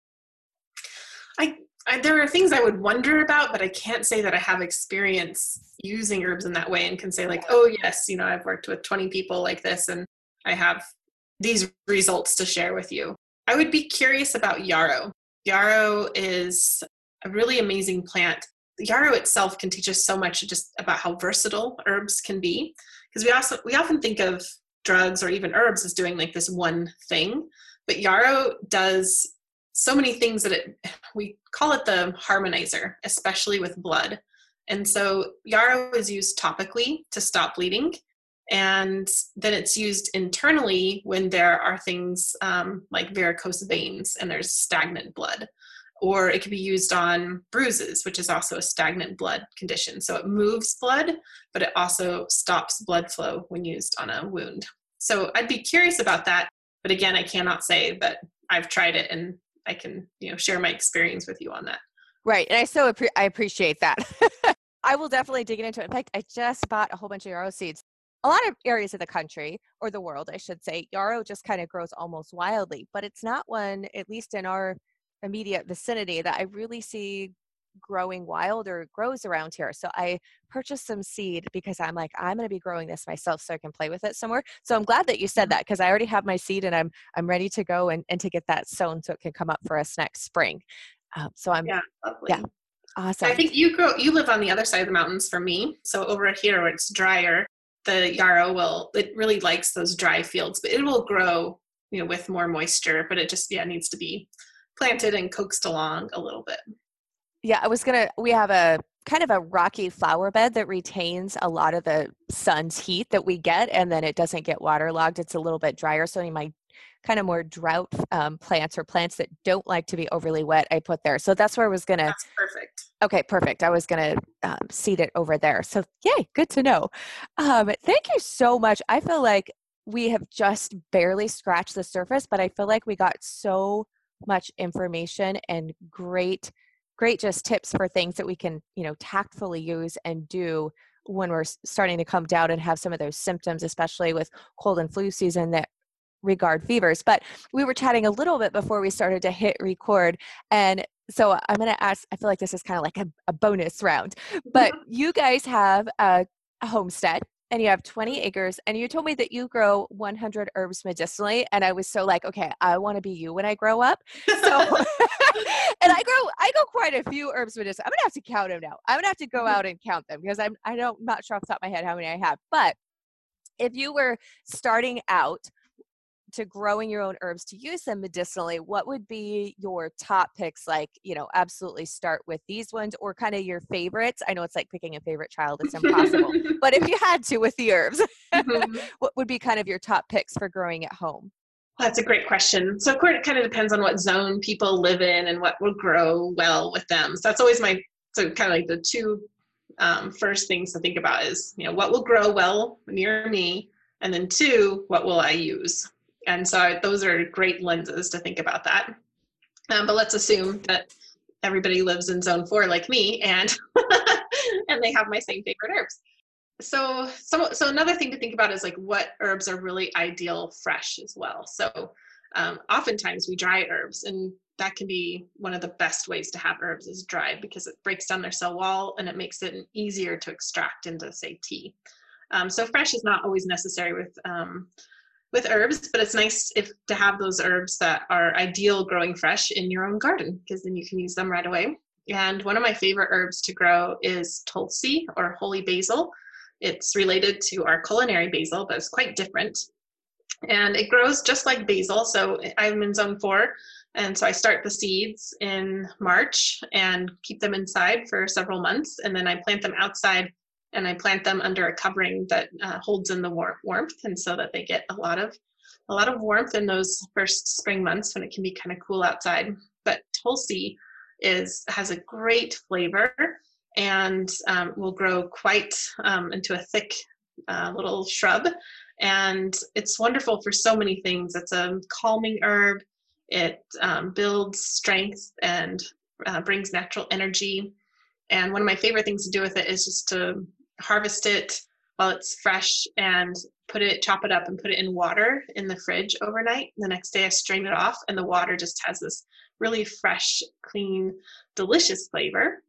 I, I there are things I would wonder about, but I can't say that I have experience using herbs in that way and can say like, oh yes, you know, I've worked with twenty people like this and I have these results to share with you. I would be curious about yarrow. Yarrow is a really amazing plant. Yarrow itself can teach us so much just about how versatile herbs can be, because we also we often think of drugs or even herbs as doing like this one thing, but yarrow does so many things that it, we call it the harmonizer, especially with blood. And so yarrow is used topically to stop bleeding, and then it's used internally when there are things um, like varicose veins and there's stagnant blood. Or it can be used on bruises, which is also a stagnant blood condition. So it moves blood, but it also stops blood flow when used on a wound. So I'd be curious about that. But again, I cannot say that I've tried it and I can, you know, share my experience with you on that. Right. And I so appre- I appreciate that. I will definitely dig into it. In fact, I just bought a whole bunch of yarrow seeds. A lot of areas of the country, or the world, I should say, yarrow just kind of grows almost wildly, but it's not one, at least in our immediate vicinity, that I really see growing wild or grows around here. So I purchased some seed because I'm like, I'm going to be growing this myself so I can play with it somewhere. So I'm glad that you said that, because I already have my seed and I'm I'm ready to go and, and to get that sown so it can come up for us next spring. Um, so I'm yeah, lovely. yeah, awesome. I think you grow you live on the other side of the mountains for me. So over here where it's drier, the yarrow will it really likes those dry fields, but it will grow, you know, with more moisture. But it just yeah needs to be planted and coaxed along a little bit. Yeah, I was gonna, we have a kind of a rocky flower bed that retains a lot of the sun's heat that we get, and then it doesn't get waterlogged. It's a little bit drier. So any of my kind of more drought um, plants or plants that don't like to be overly wet, I put there. So that's where I was gonna. That's perfect. Okay, perfect. I was gonna um, seed it over there. So yay, good to know. Um, thank you so much. I feel like we have just barely scratched the surface, but I feel like we got so much information and great great just tips for things that we can, you know, tactfully use and do when we're starting to come down and have some of those symptoms, especially with cold and flu season that regard fevers. But we were chatting a little bit before we started to hit record, and so I'm going to ask, I feel like this is kind of like a, a bonus round, but you guys have a, a homestead and you have twenty acres, and you told me that you grow one hundred herbs medicinally. And I was so like, okay, I want to be you when I grow up. So, and I grow, I grow quite a few herbs medicinally. I'm going to have to count them now. I'm going to have to go out and count them, because I'm, I don't, I'm not sure off the top of my head how many I have. But if you were starting out to growing your own herbs to use them medicinally, what would be your top picks? Like, you know, absolutely start with these ones, or kind of your favorites. I know it's like picking a favorite child. It's impossible. But if you had to with the herbs, mm-hmm. what would be kind of your top picks for growing at home? That's a great question. So of course, it kind of depends on what zone people live in and what will grow well with them. So that's always my, so kind of like the two um, first things to think about is, you know, what will grow well near me? And then two, what will I use? And so those are great lenses to think about that. Um, but let's assume that everybody lives in zone four like me, and and they have my same favorite herbs. So, so, so another thing to think about is like what herbs are really ideal fresh as well. So um, oftentimes we dry herbs, and that can be one of the best ways to have herbs is dried, because it breaks down their cell wall and it makes it easier to extract into, say, tea. Um, so fresh is not always necessary with um, with herbs, but it's nice if to have those herbs that are ideal growing fresh in your own garden, because then you can use them right away. And one of my favorite herbs to grow is Tulsi, or holy basil. It's related to our culinary basil, but it's quite different. And it grows just like basil. So I'm in zone four. And so I start the seeds in March and keep them inside for several months. And then I plant them outside, and I plant them under a covering that uh, holds in the war- warmth, and so that they get a lot of a lot of warmth in those first spring months when it can be kind of cool outside. but Tulsi is has a great flavor and um, will grow quite um, into a thick uh, little shrub. And it's wonderful for so many things. It's a calming herb. It um, builds strength and uh, brings natural energy. And one of my favorite things to do with it is just to harvest it while it's fresh and put it, chop it up and put it in water in the fridge overnight. The next day I strain it off and the water just has this really fresh, clean, delicious flavor.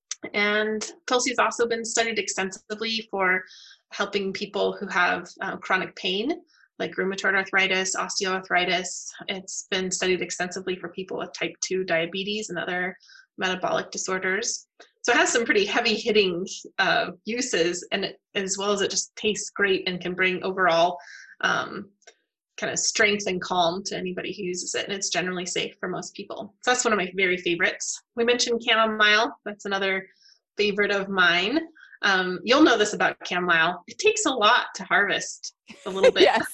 And Tulsi has also been studied extensively for helping people who have uh, chronic pain, like rheumatoid arthritis, osteoarthritis. It's been studied extensively for people with type two diabetes and other metabolic disorders. So it has some pretty heavy hitting uh, uses, and it, as well as it just tastes great and can bring overall um, kind of strength and calm to anybody who uses it. And it's generally safe for most people. So that's one of my very favorites. We mentioned chamomile. That's another favorite of mine. Um, you'll know this about chamomile. It takes a lot to harvest a little bit. Yes.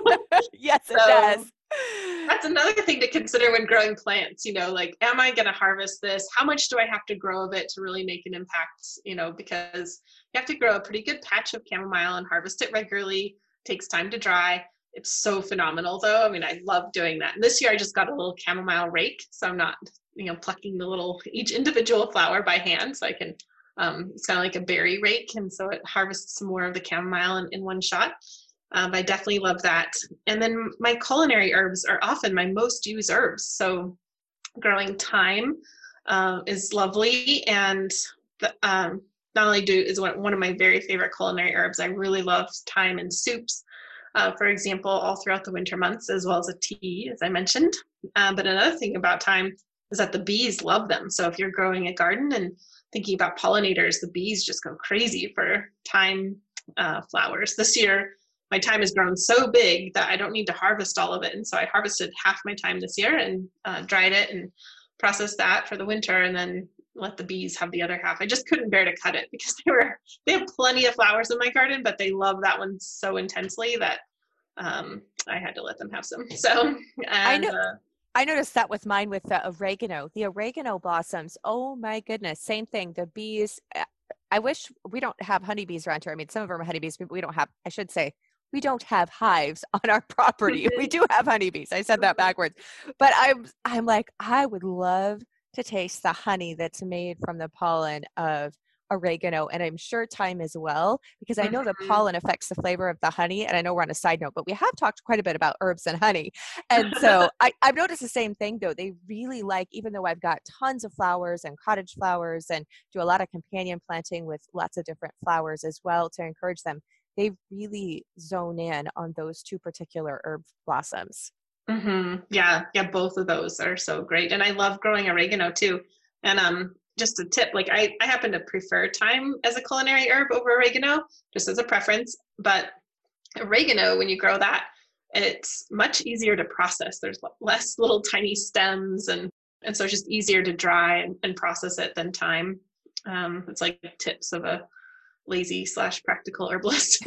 Yes, it So, does. That's another thing to consider when growing plants, you know, like, am I going to harvest this? How much do I have to grow of it to really make an impact? You know, because you have to grow a pretty good patch of chamomile and harvest it regularly. It takes time to dry. It's so phenomenal though. I mean, I love doing that. And this year I just got a little chamomile rake. So I'm not, you know, plucking the little, each individual flower by hand. So I can, um, it's kind of like a berry rake. And so it harvests some more of the chamomile in, in one shot. Um, I definitely love that. And then my culinary herbs are often my most used herbs. So growing thyme uh, is lovely. And the, um, not only do is one, one of my very favorite culinary herbs, I really love thyme in soups, uh, for example, all throughout the winter months, as well as a tea, as I mentioned. Uh, but another thing about thyme is that the bees love them. So if you're growing a garden and thinking about pollinators, the bees just go crazy for thyme uh, flowers. This year, my thyme has grown so big that I don't need to harvest all of it. And so I harvested half my thyme this year and uh, dried it and processed that for the winter and then let the bees have the other half. I just couldn't bear to cut it because they were, they have plenty of flowers in my garden, but they love that one so intensely that um, I had to let them have some. So, and, I know. Uh, I noticed that with mine with the oregano, the oregano blossoms. Oh my goodness. Same thing. The bees, I wish we don't have honeybees around here. I mean, some of them are honeybees, but we don't have, I should say, we don't have hives on our property. We do have honeybees. I said that backwards. But I'm I'm like, I would love to taste the honey that's made from the pollen of oregano, and I'm sure thyme as well, because I know the pollen affects the flavor of the honey. And I know we're on a side note, but we have talked quite a bit about herbs and honey. And so I, I've noticed the same thing though. They really like, even though I've got tons of flowers and cottage flowers and do a lot of companion planting with lots of different flowers as well to encourage them, they really zone in on those two particular herb blossoms. Mm-hmm. Yeah, yeah, both of those are so great. And I love growing oregano too. And um, just a tip, like I, I happen to prefer thyme as a culinary herb over oregano, just as a preference. But oregano, when you grow that, it's much easier to process. There's less little tiny stems, and, and so it's just easier to dry and, and process it than thyme. Um, it's like tips of a lazy slash practical herbalist.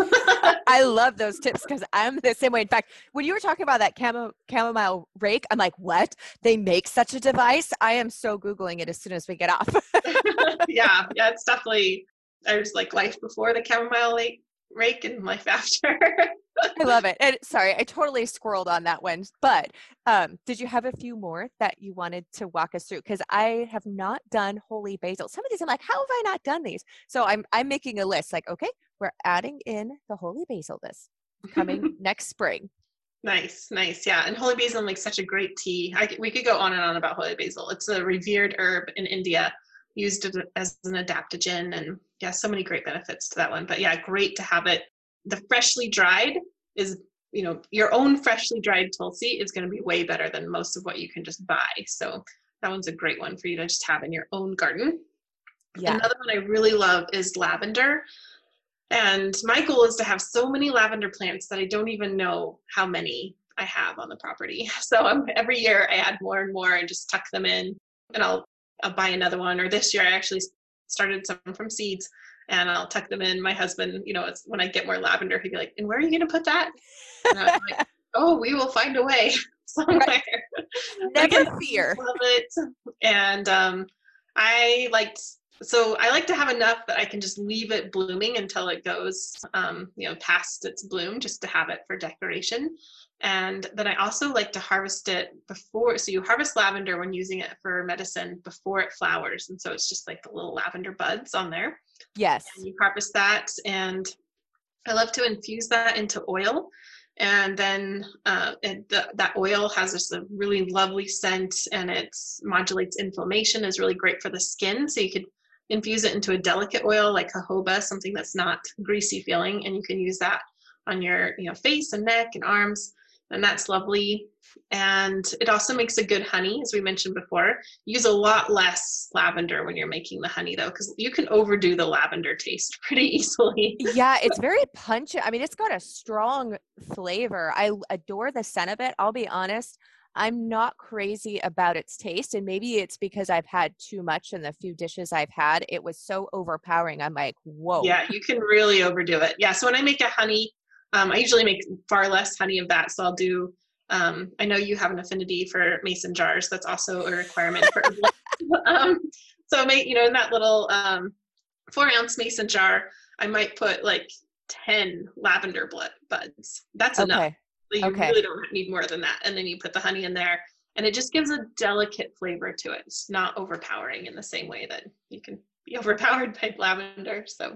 I love those tips because I'm the same way. In fact, when you were talking about that camo, chamomile rake, I'm like, what? They make such a device? I am so Googling it as soon as we get off. yeah, yeah, it's definitely, there's like life before the chamomile rake, rake and life after. I love it. And sorry, I totally squirreled on that one. But um, did you have a few more that you wanted to walk us through? Because I have not done holy basil. Some of these I'm like, how have I not done these? So I'm I'm making a list. Like, okay, we're adding in the holy basil this coming next spring. Nice, nice. Yeah. And holy basil makes such a great tea. I, we could go on and on about holy basil. It's a revered herb in India, used as an adaptogen, and yeah, so many great benefits to that one. But yeah, great to have it. The freshly dried is, you know, your own freshly dried Tulsi is going to be way better than most of what you can just buy. So that one's a great one for you to just have in your own garden. Yeah. Another one I really love is lavender. And my goal is to have so many lavender plants that I don't even know how many I have on the property. So um, every year I add more and more and just tuck them in, and I'll, I'll buy another one. Or this year I actually started some from seeds, and I'll tuck them in. My husband, you know, it's when I get more lavender, he'd be like, and where are you going to put that? And I was like, oh, we will find a way somewhere. Right. Never again, fear. love it. And um, I liked, so I like to have enough that I can just leave it blooming until it goes, um, you know, past its bloom, just to have it for decoration. And then I also like to harvest it before, so you harvest lavender when using it for medicine before it flowers. And so it's just like the little lavender buds on there. Yes. And you harvest that, and I love to infuse that into oil. And then uh, it, the, that oil has this a really lovely scent, and it modulates inflammation, is really great for the skin. So you could infuse it into a delicate oil like jojoba, something that's not greasy feeling, and you can use that on your you know face and neck and arms, and that's lovely. And it also makes a good honey, as we mentioned before. Use a lot less lavender when you're making the honey, though, because you can overdo the lavender taste pretty easily. Yeah, it's very pungent. I mean, it's got a strong flavor. I adore the scent of it. I'll be honest, I'm not crazy about its taste, and maybe it's because I've had too much in the few dishes I've had. It was so overpowering. I'm like, whoa. Yeah, you can really overdo it. Yeah, so when I make a honey, um, I usually make far less honey of that. So I'll do, um, I know you have an affinity for mason jars. That's also a requirement for um, so make, you know, in that little um, four ounce mason jar, I might put like ten lavender blood buds. That's Okay. enough. You Okay. really don't need more than that. And then you put the honey in there, and it just gives a delicate flavor to it. It's not overpowering in the same way that you can be overpowered by lavender. So,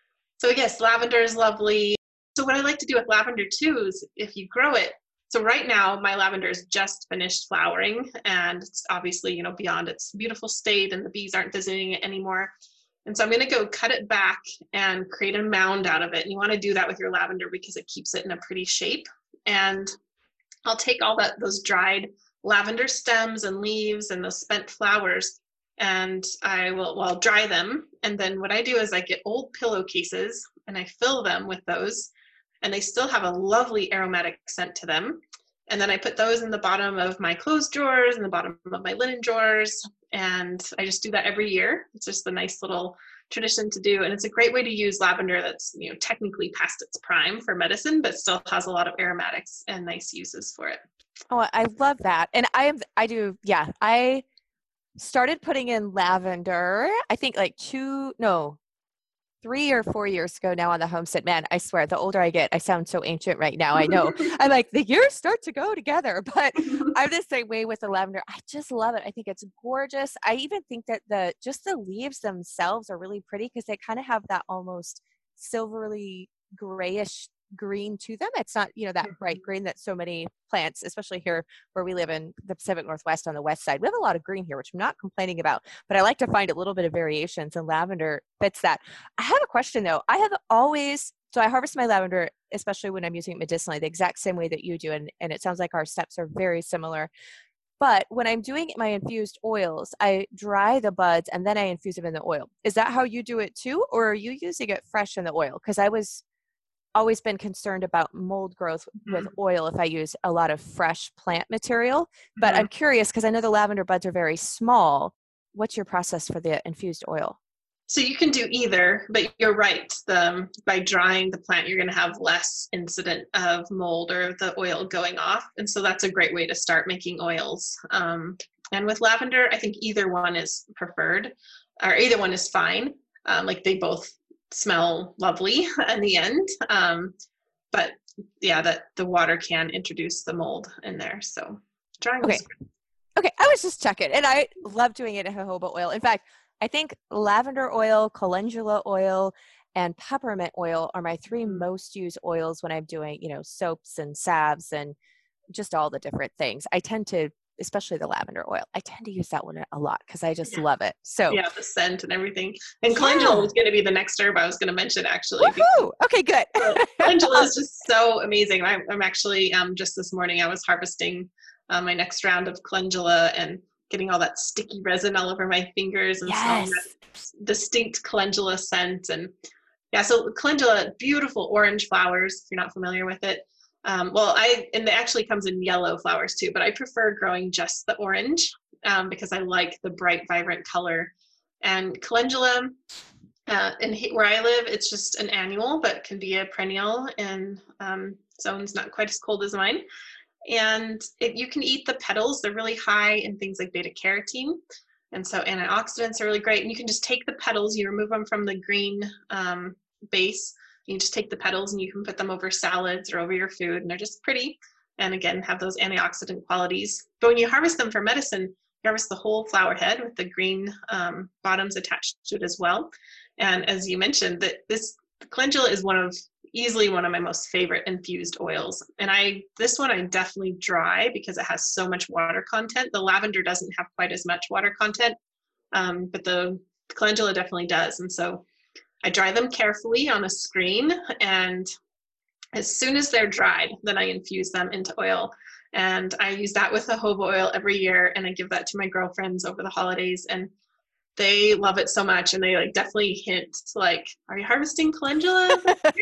so yes, lavender is lovely. So what I like to do with lavender too is if you grow it, so right now my lavender is just finished flowering, and it's obviously, you know, beyond its beautiful state, and the bees aren't visiting it anymore. And so I'm going to go cut it back and create a mound out of it. And you want to do that with your lavender because it keeps it in a pretty shape. And I'll take all that, those dried lavender stems and leaves and those spent flowers, and I will, well, dry them. And then what I do is I get old pillowcases and I fill them with those, and they still have a lovely aromatic scent to them. And then I put those in the bottom of my clothes drawers and the bottom of my linen drawers. And I just do that every year. It's just a nice little tradition to do. And it's a great way to use lavender that's, you know, technically past its prime for medicine, but still has a lot of aromatics and nice uses for it. Oh, I love that. And I am, I do, yeah, I started putting in lavender, I think like two, no, three or four years ago now on the homestead. Man, I swear, the older I get, I sound so ancient right now. I know. I'm like, the years start to go together, but I'm the same way with the lavender. I just love it. I think it's gorgeous. I even think that the just the leaves themselves are really pretty because they kind of have that almost silvery grayish green to them. It's not, you know, that bright green that so many plants, especially here where we live in the Pacific Northwest on the west side. We have a lot of green here, which I'm not complaining about, but I like to find a little bit of variations, and lavender fits that. I have a question though. I have always, so I harvest my lavender, especially when I'm using it medicinally, the exact same way that you do. And, and it sounds like our steps are very similar. But when I'm doing my infused oils, I dry the buds and then I infuse them in the oil. Is that how you do it too? Or are you using it fresh in the oil? Because I was always been concerned about mold growth with mm-hmm. oil if I use a lot of fresh plant material. But mm-hmm. I'm curious because I know the lavender buds are very small. What's your process for the infused oil? So you can do either, but you're right. The, by drying the plant, you're going to have less incident of mold or the oil going off. And so that's a great way to start making oils. Um, and with lavender, I think either one is preferred, or either one is fine. Um, like they both smell lovely in the end. Um, but yeah, that the water can introduce the mold in there. So drying okay. is great. Okay, I was just checking, and I love doing it in jojoba oil. In fact, I think lavender oil, calendula oil, and peppermint oil are my three most used oils when I'm doing, you know, soaps and salves and just all the different things. I tend to, especially the lavender oil, I tend to use that one a lot because I just yeah. love it. So yeah, the scent and everything. And calendula yeah. was going to be the next herb I was going to mention, actually. Woohoo! Okay, good. Calendula is just so amazing. I'm, I'm actually um, just this morning I was harvesting uh, my next round of calendula and getting all that sticky resin all over my fingers and yes. smelling that distinct calendula scent. And yeah, so calendula, beautiful orange flowers, if you're not familiar with it. Um, well, I, and it actually comes in yellow flowers too, but I prefer growing just the orange um, because I like the bright, vibrant color. And calendula, uh, and where I live, it's just an annual, but can be a perennial in um, zones not quite as cold as mine. And it, you can eat the petals. They're really high in things like beta carotene. And so antioxidants are really great. And you can just take the petals, you remove them from the green um, base. You just take the petals and you can put them over salads or over your food. And they're just pretty. And again, have those antioxidant qualities. But when you harvest them for medicine, you harvest the whole flower head with the green um, bottoms attached to it as well. And as you mentioned, that this calendula is one of easily one of my most favorite infused oils. And I this one I definitely dry because it has so much water content. The lavender doesn't have quite as much water content, um, but the calendula definitely does. And so I dry them carefully on a screen, and as soon as they're dried, then I infuse them into oil. And I use that with jojoba oil every year, and I give that to my girlfriends over the holidays, and they love it so much. And they like definitely hint like, are you harvesting calendula?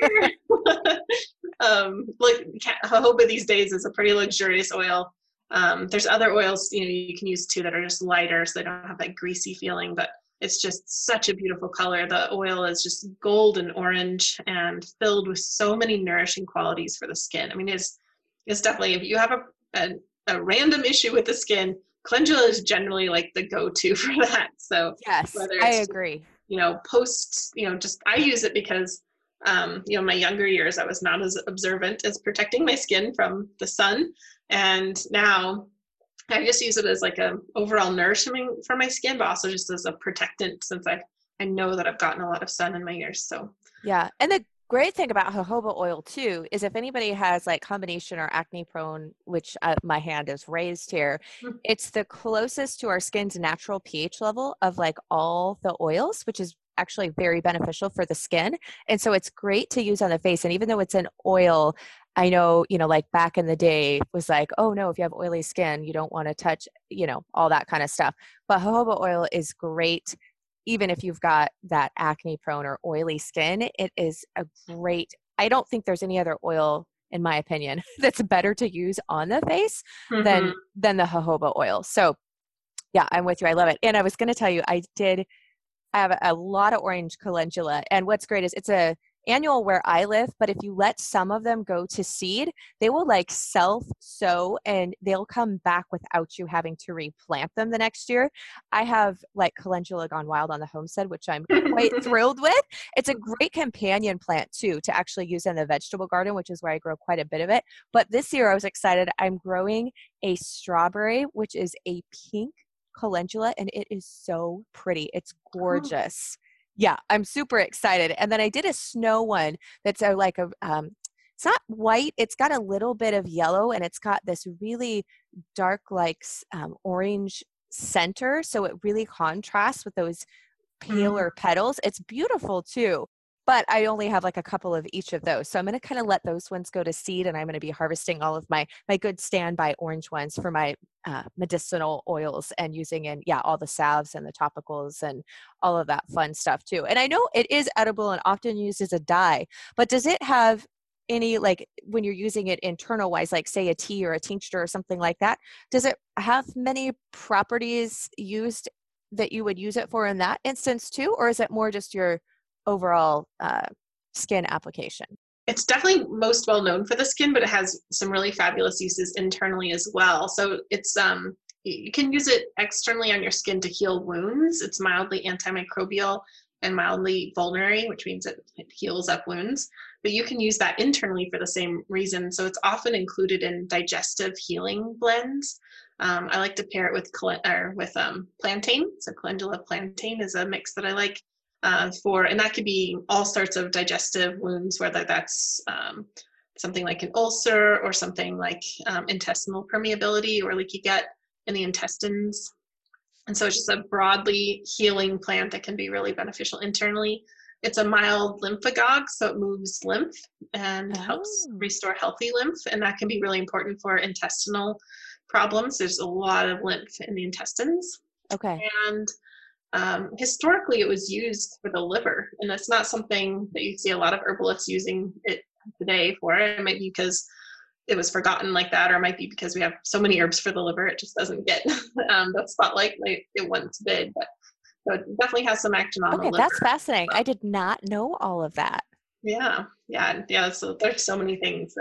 um, like jojoba these days is a pretty luxurious oil. Um, there's other oils, you know, you can use too that are just lighter, so they don't have that greasy feeling, but it's just such a beautiful color. The oil is just gold and orange and filled with so many nourishing qualities for the skin. I mean, it's, it's definitely, if you have a, a, a random issue with the skin, calendula is generally like the go-to for that. So yes, whether I it's, agree. You know, post, you know, just, I use it because, um, you know, my younger years, I was not as observant as protecting my skin from the sun. And now I just use it as like a overall nourishment for my skin, but also just as a protectant since I I know that I've gotten a lot of sun in my years. So yeah, and the great thing about jojoba oil too is if anybody has like combination or acne prone, which uh, my hand is raised here, mm-hmm. It's the closest to our skin's natural pH level of like all the oils, which is actually very beneficial for the skin. And so it's great to use on the face. And even though it's an oil, I know, you know, like back in the day was like, oh no, if you have oily skin, you don't want to touch, you know, all that kind of stuff. But jojoba oil is great. Even if you've got that acne prone or oily skin, it is a great, I don't think there's any other oil, in my opinion, that's better to use on the face mm-hmm. than, than the jojoba oil. So yeah, I'm with you. I love it. And I was going to tell you, I did, I have a lot of orange calendula. And what's great is it's a annual where I live, but if you let some of them go to seed, they will like self-sow and they'll come back without you having to replant them the next year. I have like calendula gone wild on the homestead, which I'm quite thrilled with. It's a great companion plant too, to actually use in the vegetable garden, which is where I grow quite a bit of it. But this year I was excited. I'm growing a strawberry, which is a pink calendula, and it is so pretty. It's gorgeous. Oh. Yeah, I'm super excited. And then I did a snow one that's a, like a, um, it's not white. It's got a little bit of yellow and it's got this really dark, like um, orange center. So it really contrasts with those paler mm. petals. It's beautiful too. But I only have like a couple of each of those. So I'm going to kind of let those ones go to seed, and I'm going to be harvesting all of my, my good standby orange ones for my uh, medicinal oils and using in, yeah, all the salves and the topicals and all of that fun stuff too. And I know it is edible and often used as a dye, but does it have any, like when you're using it internal wise, like say a tea or a tincture or something like that, does it have many properties used that you would use it for in that instance too? Or is it more just your overall uh, skin application? It's definitely most well known for the skin, but it has some really fabulous uses internally as well. So it's um you can use it externally on your skin to heal wounds. It's mildly antimicrobial and mildly vulnerary, which means it, it heals up wounds. But you can use that internally for the same reason. So it's often included in digestive healing blends. Um, I like to pair it with or with um, plantain. So calendula plantain is a mix that I like. Uh, for, and that could be all sorts of digestive wounds, whether that's um, something like an ulcer or something like um, intestinal permeability or leaky gut in the intestines. And so it's just a broadly healing plant that can be really beneficial internally. It's a mild lymphagogue, so it moves lymph and oh. helps restore healthy lymph. And that can be really important for intestinal problems. There's a lot of lymph in the intestines. Okay. And Um, historically, it was used for the liver, and that's not something that you see a lot of herbalists using it today for. It might be because it was forgotten like that, or it might be because we have so many herbs for the liver, it just doesn't get um, the spotlight like it once did. But so it definitely has some action on okay, the liver. Okay, that's fascinating. I did not know all of that. Yeah, yeah, yeah. So there's so many things that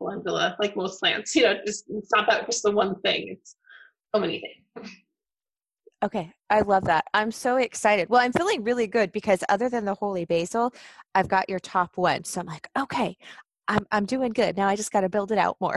calendula, like most plants. You know, just it's not that just the one thing. It's so many things. Okay, I love that. I'm so excited. Well, I'm feeling really good because other than the holy basil, I've got your top one. So I'm like, okay, I'm I'm doing good. Now I just got to build it out more.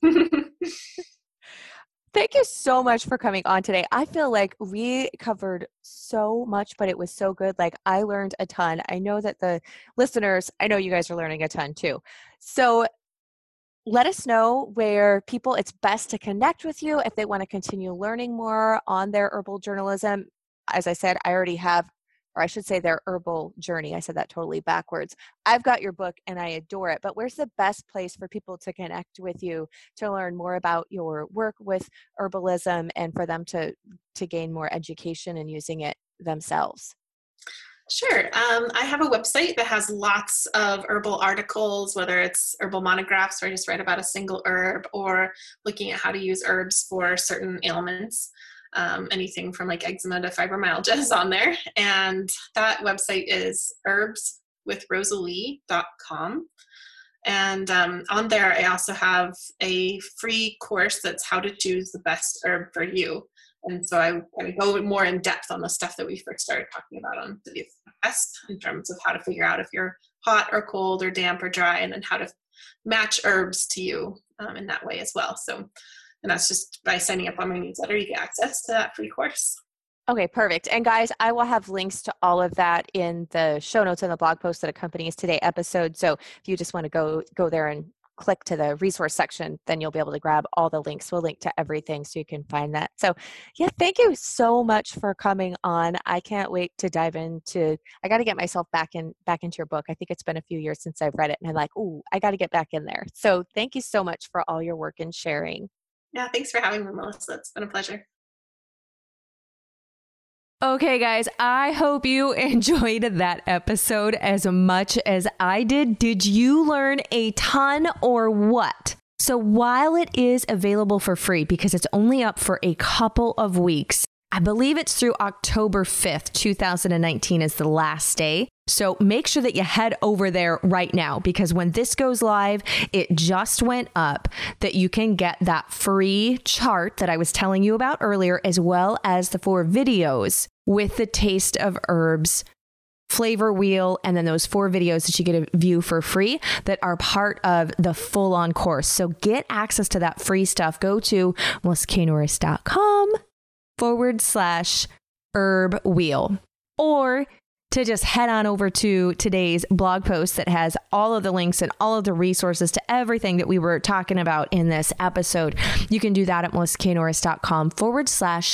Thank you so much for coming on today. I feel like we covered so much, but it was so good. Like I learned a ton. I know that the listeners, I know you guys are learning a ton too. So let us know where people, it's best to connect with you if they want to continue learning more on their herbal journalism. As I said, I already have, or I should say their herbal journey. I said that totally backwards. I've got your book and I adore it, but where's the best place for people to connect with you to learn more about your work with herbalism and for them to, to gain more education and using it themselves? Sure. Um, I have a website that has lots of herbal articles, whether it's herbal monographs where I just write about a single herb or looking at how to use herbs for certain ailments. Um, anything from like eczema to fibromyalgia is on there. And that website is herbs with rosalie dot com. And um, on there, I also have a free course that's how to choose the best herb for you. And so I, I go more in depth on the stuff that we first started talking about on the best in terms of how to figure out if you're hot or cold or damp or dry, and then how to match herbs to you um, in that way as well. So, and that's just by signing up on my newsletter, you get access to that free course. Okay, perfect. And guys, I will have links to all of that in the show notes and the blog post that accompanies today's episode. So if you just want to go go there and click to the resource section, then you'll be able to grab all the links. We'll link to everything so you can find that. So yeah, thank you so much for coming on. I can't wait to dive into, I got to get myself back in, back into your book. I think it's been a few years since I've read it and I'm like, ooh, I got to get back in there. So thank you so much for all your work and sharing. Yeah, thanks for having me, Melissa. It's been a pleasure. Okay, guys, I hope you enjoyed that episode as much as I did. Did you learn a ton or what? So while it is available for free, because it's only up for a couple of weeks, I believe it's through October fifth, two thousand nineteen is the last day. So make sure that you head over there right now, because when this goes live, it just went up that you can get that free chart that I was telling you about earlier, as well as the four videos with the taste of herbs flavor wheel, and then those four videos that you get to view for free that are part of the full-on course. So get access to that free stuff. Go to melissaknorris.com forward slash herb wheel, or to just head on over to today's blog post that has all of the links and all of the resources to everything that we were talking about in this episode. You can do that at melissaknorris.com forward slash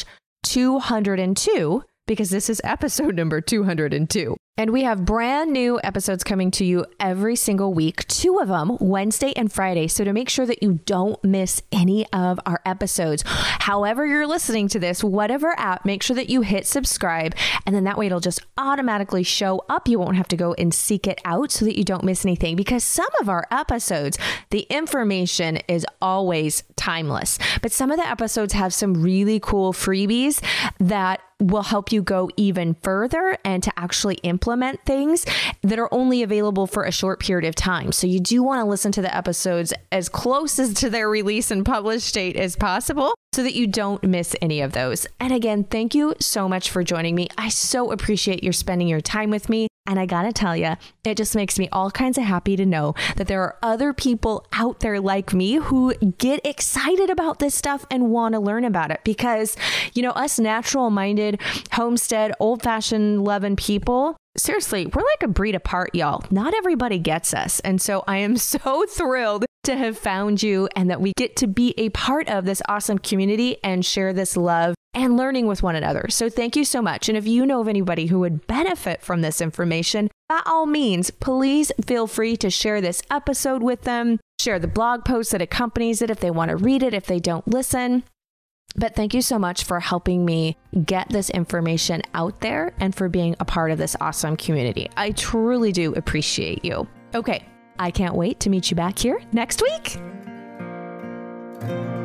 202, because this is episode number two hundred two. And we have brand new episodes coming to you every single week, two of them Wednesday and Friday. So to make sure that you don't miss any of our episodes, however you're listening to this, whatever app, make sure that you hit subscribe. And then that way it'll just automatically show up. You won't have to go and seek it out so that you don't miss anything, because some of our episodes, the information is always timeless. But some of the episodes have some really cool freebies that will help you go even further and to actually implement things that are only available for a short period of time. So you do want to listen to the episodes as close as to their release and published date as possible so that you don't miss any of those. And again, thank you so much for joining me. I so appreciate your spending your time with me. And I gotta tell you, it just makes me all kinds of happy to know that there are other people out there like me who get excited about this stuff and want to learn about it. Because, you know, us natural-minded, homestead, old-fashioned loving people, seriously, we're like a breed apart, y'all. Not everybody gets us. And so I am so thrilled to have found you and that we get to be a part of this awesome community and share this love and learning with one another. So thank you so much. And if you know of anybody who would benefit from this information, by all means, please feel free to share this episode with them. Share the blog post that accompanies it if they want to read it, if they don't listen. But thank you so much for helping me get this information out there and for being a part of this awesome community. I truly do appreciate you. Okay, I can't wait to meet you back here next week.